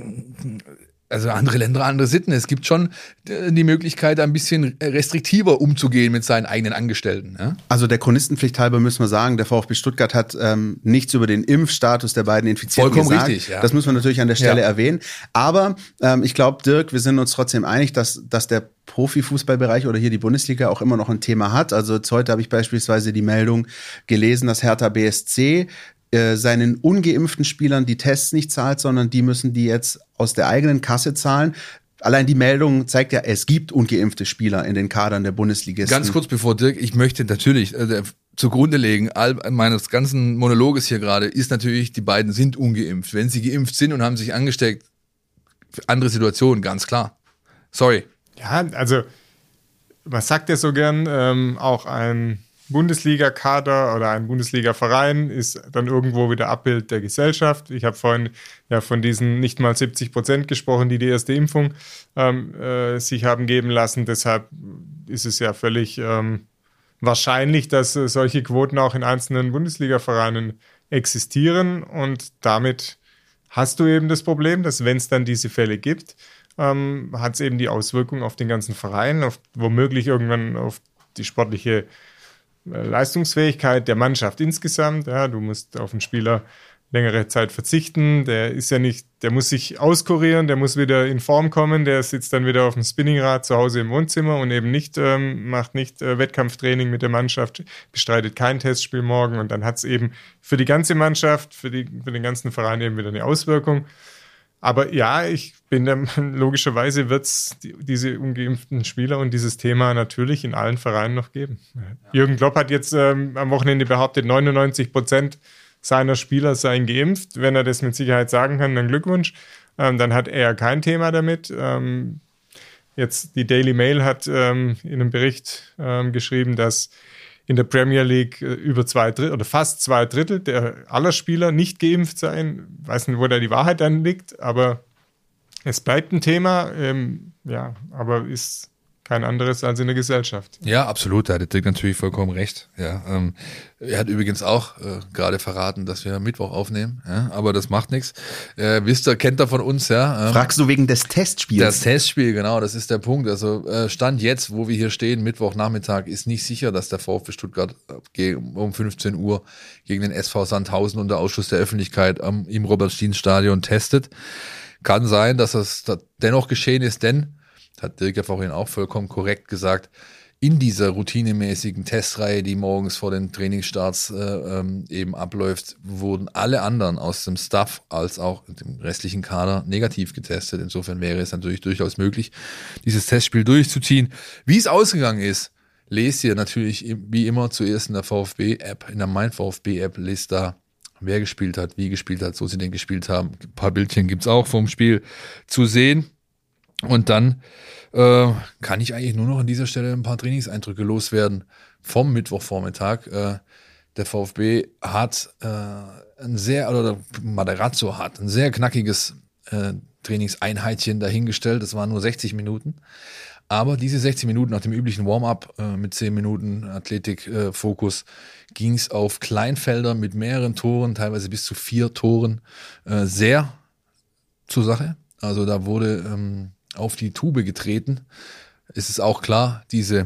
also andere Länder, andere Sitten. Es gibt schon die Möglichkeit, ein bisschen restriktiver umzugehen mit seinen eigenen Angestellten. Ja? Also der Chronistenpflicht halber müssen wir sagen, der VfB Stuttgart hat ähm, nichts über den Impfstatus der beiden Infizierten Vollkommen gesagt. Richtig, ja. Das müssen wir natürlich an der Stelle Ja. erwähnen. Aber ähm, ich glaube, Dirk, wir sind uns trotzdem einig, dass, dass der Profifußballbereich oder hier die Bundesliga auch immer noch ein Thema hat. Also jetzt heute habe ich beispielsweise die Meldung gelesen, dass Hertha B S C seinen ungeimpften Spielern die Tests nicht zahlt, sondern die müssen die jetzt aus der eigenen Kasse zahlen. Allein die Meldung zeigt ja, es gibt ungeimpfte Spieler in den Kadern der Bundesligisten. Ganz kurz bevor Dirk, ich möchte natürlich äh, zugrunde legen, all meines ganzen Monologes hier gerade, ist natürlich, die beiden sind ungeimpft. Wenn sie geimpft sind und haben sich angesteckt, andere Situation, ganz klar. Sorry. Ja, also man sagt ja so gern, ähm, auch ein Bundesliga-Kader oder ein Bundesliga-Verein ist dann irgendwo wieder Abbild der Gesellschaft. Ich habe vorhin ja von diesen nicht mal siebzig Prozent gesprochen, die die erste Impfung ähm, äh, sich haben geben lassen. Deshalb ist es ja völlig ähm, wahrscheinlich, dass äh, solche Quoten auch in einzelnen Bundesliga-Vereinen existieren. Und damit hast du eben das Problem, dass wenn es dann diese Fälle gibt, ähm, hat es eben die Auswirkung auf den ganzen Verein, auf, womöglich irgendwann auf die sportliche Leistungsfähigkeit der Mannschaft insgesamt. Ja, du musst auf einen Spieler längere Zeit verzichten. Der ist ja nicht, der muss sich auskurieren, der muss wieder in Form kommen, der sitzt dann wieder auf dem Spinningrad zu Hause im Wohnzimmer und eben nicht, ähm, macht nicht äh, Wettkampftraining mit der Mannschaft, bestreitet kein Testspiel morgen und dann hat es eben für die ganze Mannschaft, für, die, für den ganzen Verein eben wieder eine Auswirkung. Aber ja, ich bin der, logischerweise wird es die, diese ungeimpften Spieler und dieses Thema natürlich in allen Vereinen noch geben. Ja. Jürgen Klopp hat jetzt ähm, am Wochenende behauptet, neunundneunzig Prozent seiner Spieler seien geimpft. Wenn er das mit Sicherheit sagen kann, dann Glückwunsch. Ähm, dann hat er kein Thema damit. Ähm, jetzt die Daily Mail hat ähm, in einem Bericht ähm, geschrieben, dass in der Premier League über zwei Drittel oder fast zwei Drittel der aller Spieler nicht geimpft seien. Ich weiß nicht, wo da die Wahrheit dann liegt, aber Es bleibt ein Thema, ähm, ja, aber ist kein anderes als in der Gesellschaft. Ja, absolut, da hat Dirk natürlich vollkommen recht. Ja, ähm, er hat übrigens auch äh, gerade verraten, dass wir Mittwoch aufnehmen, ja, aber das macht nichts. Äh, wisst ihr, kennt ihr von uns, ja. Ähm, Fragst du wegen des Testspiels? Das Testspiel, genau, das ist der Punkt. Also äh, Stand jetzt, wo wir hier stehen, Mittwochnachmittag, ist nicht sicher, dass der VfB Stuttgart um fünfzehn Uhr gegen den S V Sandhausen unter Ausschluss der Öffentlichkeit am, im Robert-Stien-Stadion testet. Kann sein, dass das dennoch geschehen ist, denn hat Dirk ja vorhin auch vollkommen korrekt gesagt, in dieser routinemäßigen Testreihe, die morgens vor den Trainingsstarts äh, ähm, eben abläuft, wurden alle anderen aus dem Staff als auch dem restlichen Kader negativ getestet. Insofern wäre es natürlich durchaus möglich, dieses Testspiel durchzuziehen. Wie es ausgegangen ist, lest ihr natürlich wie immer zuerst in der VfB-App, in der Mein VfB-App, lest da, wer gespielt hat, wie gespielt hat, so sie denn gespielt haben. Ein paar Bildchen gibt's auch vom Spiel zu sehen. Und dann äh, kann ich eigentlich nur noch an dieser Stelle ein paar Trainingseindrücke loswerden vom Mittwochvormittag. Äh, der VfB hat äh, ein sehr, oder Matarazzo hat ein sehr knackiges äh, Trainingseinheitchen dahingestellt. Das waren nur sechzig Minuten. Aber diese sechzig Minuten nach dem üblichen Warm-up äh, mit zehn Minuten Athletik-Fokus äh, ging es auf Kleinfelder mit mehreren Toren, teilweise bis zu vier Toren, äh, sehr zur Sache. Also da wurde ähm, auf die Tube getreten. Es ist auch klar, diese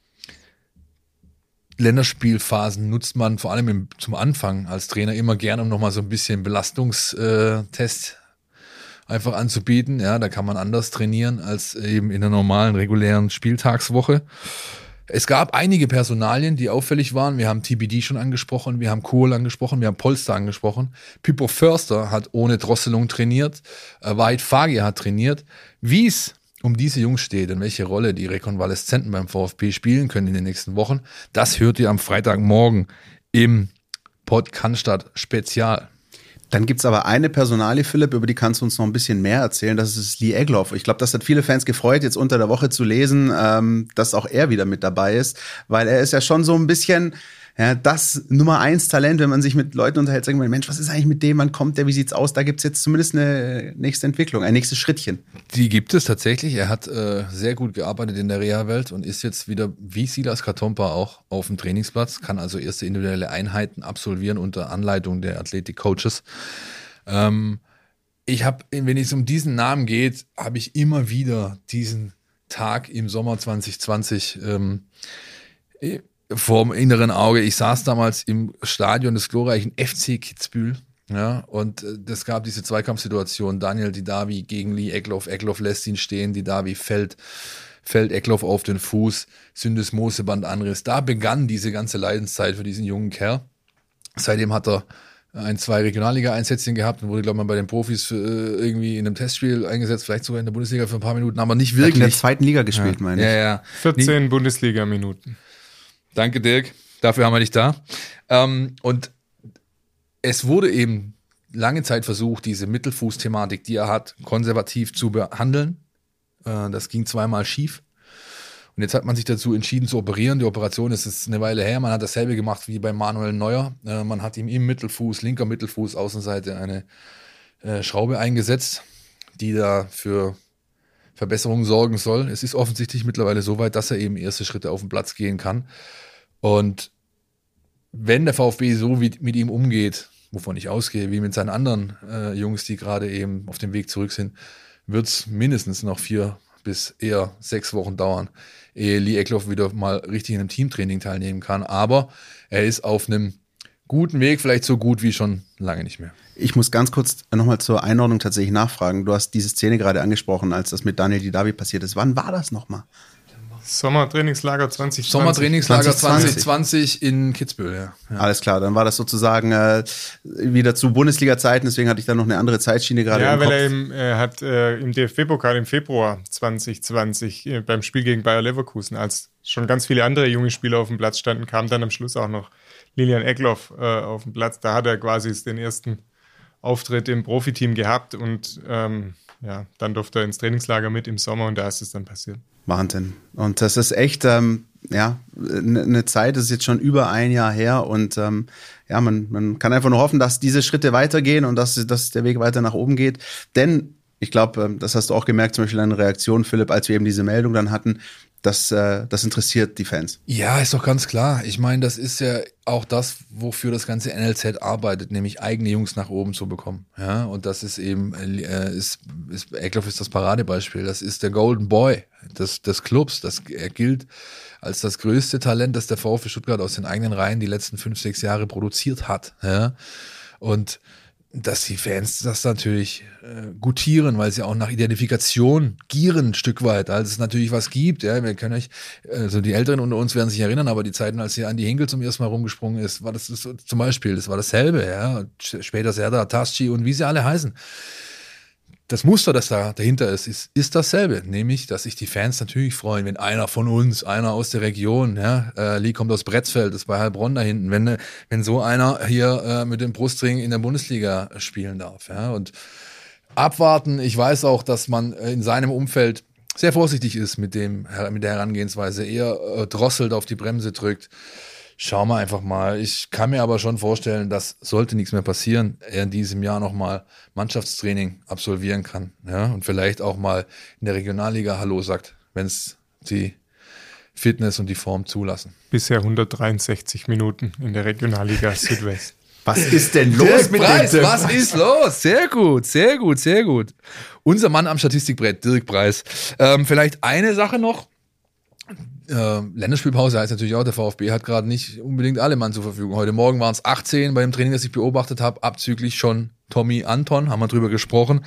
Länderspielphasen nutzt man vor allem im, zum Anfang als Trainer immer gerne, um nochmal so ein bisschen Belastungstest einfach anzubieten. Ja, da kann man anders trainieren als eben in der normalen, regulären Spieltagswoche. Es gab einige Personalien, die auffällig waren. Wir haben T B D schon angesprochen, wir haben Kohl angesprochen, wir haben Polster angesprochen. Pippo Förster hat ohne Drosselung trainiert, Wahid Fagir hat trainiert. Wie es um diese Jungs steht und welche Rolle die Rekonvaleszenten beim VfB spielen können in den nächsten Wochen, das hört ihr am Freitagmorgen im Pod Cannstatt Spezial. Dann gibt's aber eine Personalie, Philipp, über die kannst du uns noch ein bisschen mehr erzählen. Das ist Lee Egloff. Ich glaube, das hat viele Fans gefreut, jetzt unter der Woche zu lesen, ähm, dass auch er wieder mit dabei ist. Weil er ist ja schon so ein bisschen ja, das Nummer eins Talent, wenn man sich mit Leuten unterhält, sagen wir, Mensch, was ist eigentlich mit dem, wann kommt der, wie sieht's aus? Da gibt's jetzt zumindest eine nächste Entwicklung, ein nächstes Schrittchen. Die gibt es tatsächlich. Er hat äh, sehr gut gearbeitet in der Reha-Welt und ist jetzt wieder, wie Silas Katompa, auch auf dem Trainingsplatz, kann also erste individuelle Einheiten absolvieren unter Anleitung der Athletik-Coaches. Ähm, ich habe, wenn es um diesen Namen geht, habe ich immer wieder diesen Tag im Sommer zwanzig zwanzig ähm, vorm inneren Auge. Ich saß damals im Stadion des glorreichen F C Kitzbühel, ja, und es gab diese Zweikampfsituation, Daniel Didavi gegen Lee Egloff, Egloff lässt ihn stehen, Didavi fällt, fällt Egloff auf den Fuß, Syndesmosebandanriss. Da begann diese ganze Leidenszeit für diesen jungen Kerl. Seitdem hat er ein, zwei Regionalliga-Einsätzchen gehabt und wurde, glaube ich, mal bei den Profis für, äh, irgendwie in einem Testspiel eingesetzt, vielleicht sogar in der Bundesliga für ein paar Minuten, aber nicht wirklich. Hat in der zweiten Liga gespielt, ja. meine ich. Ja, ja. vierzehn Nie- Bundesliga-Minuten. Danke, Dirk. Dafür haben wir dich da. Ähm, und es wurde eben lange Zeit versucht, diese Mittelfuß-Thematik, die er hat, konservativ zu behandeln. Äh, das ging zweimal schief. Und jetzt hat man sich dazu entschieden zu operieren. Die Operation ist jetzt eine Weile her. Man hat dasselbe gemacht wie bei Manuel Neuer. Äh, man hat ihm im Mittelfuß, linker Mittelfuß, Außenseite eine äh, Schraube eingesetzt, die da für Verbesserungen sorgen soll. Es ist offensichtlich mittlerweile so weit, dass er eben erste Schritte auf den Platz gehen kann. Und wenn der VfB so wie mit ihm umgeht, wovon ich ausgehe, wie mit seinen anderen äh, Jungs, die gerade eben auf dem Weg zurück sind, wird es mindestens noch vier bis eher sechs Wochen dauern, ehe Lee Egloff wieder mal richtig in einem Teamtraining teilnehmen kann. Aber er ist auf einem guten Weg, vielleicht so gut wie schon lange nicht mehr. Ich muss ganz kurz nochmal zur Einordnung tatsächlich nachfragen. Du hast diese Szene gerade angesprochen, als das mit Daniel Didavi passiert ist. Wann war das nochmal? Sommertrainingslager zwanzig zwanzig. Sommertrainingslager zwanzig zwanzig in Kitzbühel, ja. ja. Alles klar, dann war das sozusagen äh, wieder zu Bundesliga-Zeiten, deswegen hatte ich dann noch eine andere Zeitschiene gerade ja, im Kopf. Kopf. Ja, weil er im, äh, hat äh, im D F B-Pokal im Februar zwanzig zwanzig äh, beim Spiel gegen Bayer Leverkusen, als schon ganz viele andere junge Spieler auf dem Platz standen, kam dann am Schluss auch noch Lilian Egloff äh, auf den Platz. Da hat er quasi den ersten Auftritt im Profiteam gehabt und ähm, ja, dann durfte er ins Trainingslager mit im Sommer und da ist es dann passiert. Wahnsinn. Und das ist echt, ähm, ja, eine Zeit, das ist jetzt schon über ein Jahr her und ähm, ja, man, man kann einfach nur hoffen, dass diese Schritte weitergehen und dass, dass der Weg weiter nach oben geht. Denn Ich glaube, das hast du auch gemerkt, zum Beispiel an der Reaktion, Philipp, als wir eben diese Meldung dann hatten. Das, äh, das interessiert die Fans. Ja, ist doch ganz klar. Ich meine, das ist ja auch das, wofür das ganze N L Z arbeitet, nämlich eigene Jungs nach oben zu bekommen. Ja, und das ist eben, äh, ist, ist, Eckloff ist das Paradebeispiel. Das ist der Golden Boy des, des Clubs. Das, er gilt als das größte Talent, das der VfB Stuttgart aus den eigenen Reihen die letzten fünf, sechs Jahre produziert hat. Ja, und dass die Fans das natürlich äh, gutieren, weil sie auch nach Identifikation gieren ein Stück weit, als es natürlich was gibt. Ja, wir können euch, also die Älteren unter uns werden sich erinnern, aber die Zeiten, als hier Andi Hinkel zum ersten Mal rumgesprungen ist, war das, das zum Beispiel, das war dasselbe. Ja, später Serdar Tasci und wie sie alle heißen. Das Muster, das da dahinter ist, ist, ist dasselbe, nämlich, dass sich die Fans natürlich freuen, wenn einer von uns, einer aus der Region, ja, äh, Lee kommt aus Bretzfeld, das ist bei Heilbronn da hinten, wenn, wenn so einer hier äh, mit dem Brustring in der Bundesliga spielen darf, ja, und abwarten. Ich weiß auch, dass man in seinem Umfeld sehr vorsichtig ist mit dem, mit der Herangehensweise, eher äh, drosselt, auf die Bremse drückt. Schauen wir einfach mal. Ich kann mir aber schon vorstellen, dass, sollte nichts mehr passieren, er in diesem Jahr nochmal Mannschaftstraining absolvieren kann. Ja, und vielleicht auch mal in der Regionalliga Hallo sagt, wenn es die Fitness und die Form zulassen. Bisher hundertdreiundsechzig Minuten in der Regionalliga Südwest. Was ist denn los Dirk mit Preis, dem was ist los? Sehr gut, sehr gut, sehr gut. Unser Mann am Statistikbrett, Dirk Preis. Ähm, vielleicht eine Sache noch. Äh, Länderspielpause heißt natürlich auch, der VfB hat gerade nicht unbedingt alle Mann zur Verfügung. Heute Morgen waren es achtzehn bei dem Training, das ich beobachtet habe, abzüglich schon Tommy Anton, haben wir drüber gesprochen.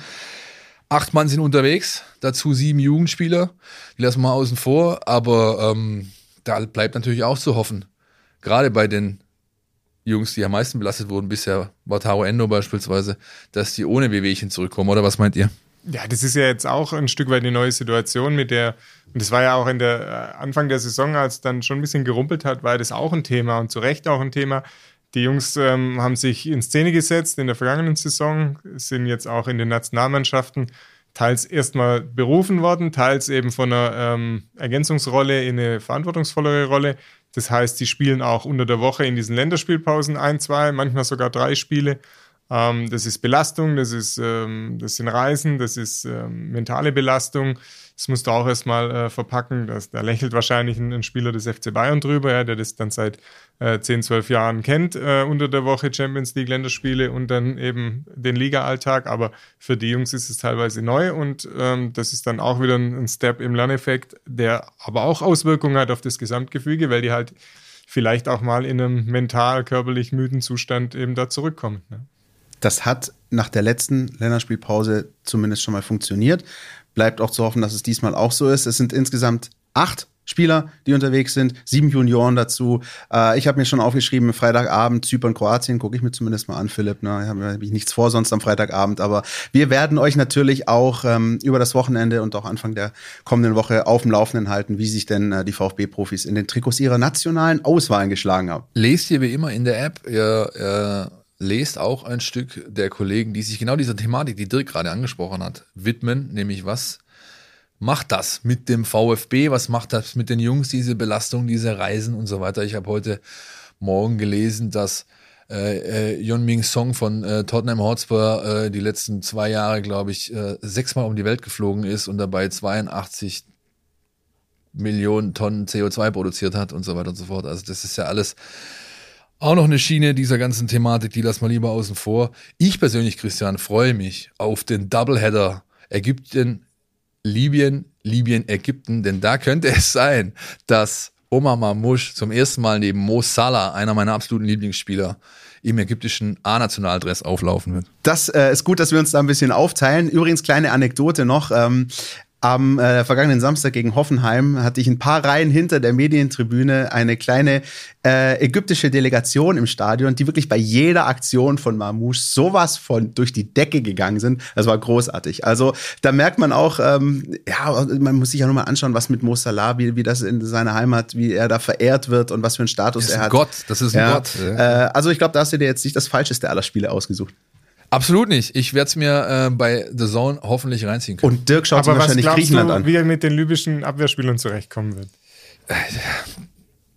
Acht Mann sind unterwegs, dazu sieben Jugendspieler, die lassen wir außen vor, aber ähm, da bleibt natürlich auch zu hoffen, gerade bei den Jungs, die am meisten belastet wurden bisher, Wataru Endo beispielsweise, dass die ohne Wehwehchen zurückkommen, oder was meint ihr? Ja, das ist ja jetzt auch ein Stück weit eine neue Situation, mit der, und das war ja auch in der Anfang der Saison, als es dann schon ein bisschen gerumpelt hat, war das auch ein Thema und zu Recht auch ein Thema. Die Jungs ähm, haben sich in Szene gesetzt in der vergangenen Saison, sind jetzt auch in den Nationalmannschaften teils erstmal berufen worden, teils eben von einer ähm, Ergänzungsrolle in eine verantwortungsvollere Rolle. Das heißt, sie spielen auch unter der Woche in diesen Länderspielpausen ein, zwei, manchmal sogar drei Spiele. Ähm, das ist Belastung, das ist, ähm, das sind Reisen, das ist ähm, mentale Belastung. Das musst du auch erstmal äh, verpacken. Das, da lächelt wahrscheinlich ein, ein Spieler des F C Bayern drüber, ja, der das dann seit äh, zehn, zwölf Jahren kennt, äh, unter der Woche Champions League Länderspiele und dann eben den Liga-Alltag. Aber für die Jungs ist es teilweise neu und ähm, das ist dann auch wieder ein, ein Step im Lerneffekt, der aber auch Auswirkungen hat auf das Gesamtgefüge, weil die halt vielleicht auch mal in einem mental, körperlich müden Zustand eben da zurückkommen. Ne? Das hat nach der letzten Länderspielpause zumindest schon mal funktioniert. Bleibt auch zu hoffen, dass es diesmal auch so ist. Es sind insgesamt acht Spieler, die unterwegs sind, sieben Junioren dazu. Äh, ich habe mir schon aufgeschrieben, Freitagabend Zypern, Kroatien, gucke ich mir zumindest mal an, Philipp. Ne? Ich habe hab ich nichts vor sonst am Freitagabend, aber wir werden euch natürlich auch ähm, über das Wochenende und auch Anfang der kommenden Woche auf dem Laufenden halten, wie sich denn äh, die VfB-Profis in den Trikots ihrer nationalen Auswahlen geschlagen haben. Lest ihr wie immer in der App, ihr äh lest auch ein Stück der Kollegen, die sich genau dieser Thematik, die Dirk gerade angesprochen hat, widmen, nämlich was macht das mit dem VfB, was macht das mit den Jungs, diese Belastung, diese Reisen und so weiter. Ich habe heute Morgen gelesen, dass äh, äh, Yeon-Min Song von äh, Tottenham Hotspur äh, die letzten zwei Jahre, glaube ich, äh, sechsmal um die Welt geflogen ist und dabei zweiundachtzig Millionen Tonnen C O zwei produziert hat und so weiter und so fort. Also das ist ja alles auch noch eine Schiene dieser ganzen Thematik, die lassen wir lieber außen vor. Ich persönlich, Christian, freue mich auf den Doubleheader Ägypten, Libyen, Libyen, Ägypten, denn da könnte es sein, dass Omar Mamouche zum ersten Mal neben Mo Salah, einer meiner absoluten Lieblingsspieler, im ägyptischen A-Nationaldress auflaufen wird. Das äh, ist gut, dass wir uns da ein bisschen aufteilen. Übrigens, kleine Anekdote noch. Ähm, Am äh, vergangenen Samstag gegen Hoffenheim hatte ich ein paar Reihen hinter der Medientribüne eine kleine äh, ägyptische Delegation im Stadion, die wirklich bei jeder Aktion von Mamouche sowas von durch die Decke gegangen sind. Das war großartig. Also da merkt man auch, ähm, ja, man muss sich ja nur mal anschauen, was mit Mo Salah, wie, wie das in seiner Heimat, wie er da verehrt wird und was für einen Status er hat. Gott, das ist ein ja. Gott. Ja. Äh, also ich glaube, da hast du dir jetzt nicht das Falscheste aller Spiele ausgesucht. Absolut nicht. Ich werde es mir äh, bei The Zone hoffentlich reinziehen können. Und Dirk schaut sich wahrscheinlich was Griechenland du, an. Wie er mit den libyschen Abwehrspielern zurechtkommen wird?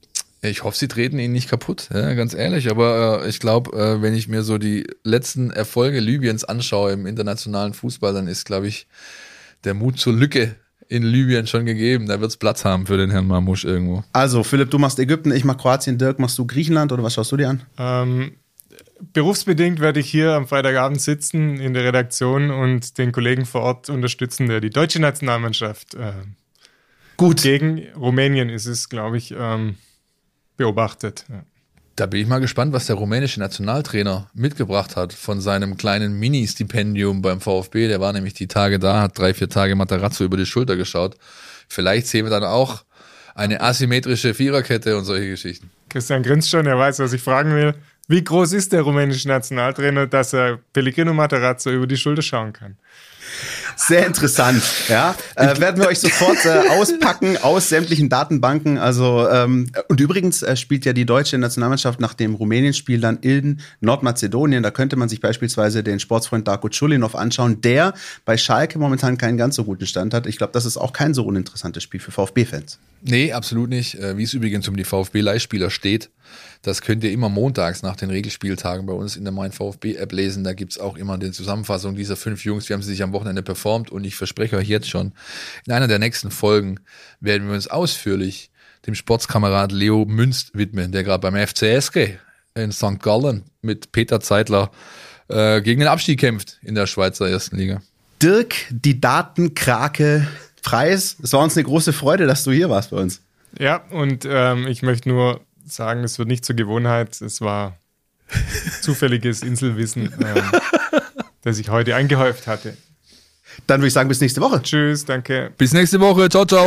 Ich hoffe, sie treten ihn nicht kaputt, ja, ganz ehrlich. Aber äh, ich glaube, äh, wenn ich mir so die letzten Erfolge Libyens anschaue im internationalen Fußball, dann ist, glaube ich, der Mut zur Lücke in Libyen schon gegeben. Da wird es Platz haben für den Herrn Mamouche irgendwo. Also, Philipp, du machst Ägypten, ich mach Kroatien. Dirk, machst du Griechenland oder was schaust du dir an? Ähm, berufsbedingt werde ich hier am Freitagabend sitzen in der Redaktion und den Kollegen vor Ort unterstützen, der die deutsche Nationalmannschaft äh, gut gegen Rumänien ist es, glaube ich, ähm, beobachtet. Ja. Da bin ich mal gespannt, was der rumänische Nationaltrainer mitgebracht hat von seinem kleinen Mini-Stipendium beim VfB. Der war nämlich die Tage da, hat drei, vier Tage Matarazzo über die Schulter geschaut. Vielleicht sehen wir dann auch eine asymmetrische Viererkette und solche Geschichten. Christian grinst schon, er weiß, was ich fragen will. Wie groß ist der rumänische Nationaltrainer, dass er Pellegrino Matarazzo über die Schulter schauen kann? Sehr interessant, ja. Äh, werden wir euch sofort äh, auspacken aus sämtlichen Datenbanken. Also ähm, und übrigens äh, spielt ja die deutsche Nationalmannschaft nach dem Rumänien-Spiel dann in Nordmazedonien. Da könnte man sich beispielsweise den Sportsfreund Darko Chulinov anschauen, der bei Schalke momentan keinen ganz so guten Stand hat. Ich glaube, das ist auch kein so uninteressantes Spiel für VfB-Fans. Nee, absolut nicht. Wie es übrigens um die VfB-Leihspieler steht, das könnt ihr immer montags nach den Regelspieltagen bei uns in der Mein VfB-App lesen. Da gibt's auch immer die Zusammenfassung dieser fünf Jungs. Wie haben sie sich am Wochenende performt? Und ich verspreche euch jetzt schon, in einer der nächsten Folgen werden wir uns ausführlich dem Sportskamerad Leo Münst widmen, der gerade beim F C S G in Sankt Gallen mit Peter Zeitler äh, gegen den Abstieg kämpft in der Schweizer ersten Liga. Dirk, die Datenkrake Preis. Es war uns eine große Freude, dass du hier warst bei uns. Ja, und ähm, ich möchte nur sagen, es wird nicht zur Gewohnheit. Es war zufälliges Inselwissen, ähm, das ich heute eingehäuft hatte. Dann würde ich sagen, bis nächste Woche. Tschüss, danke. Bis nächste Woche. Ciao, ciao.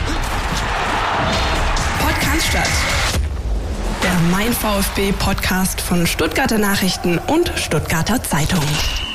Podcast statt. Der Mein VfB Podcast von Stuttgarter Nachrichten und Stuttgarter Zeitung.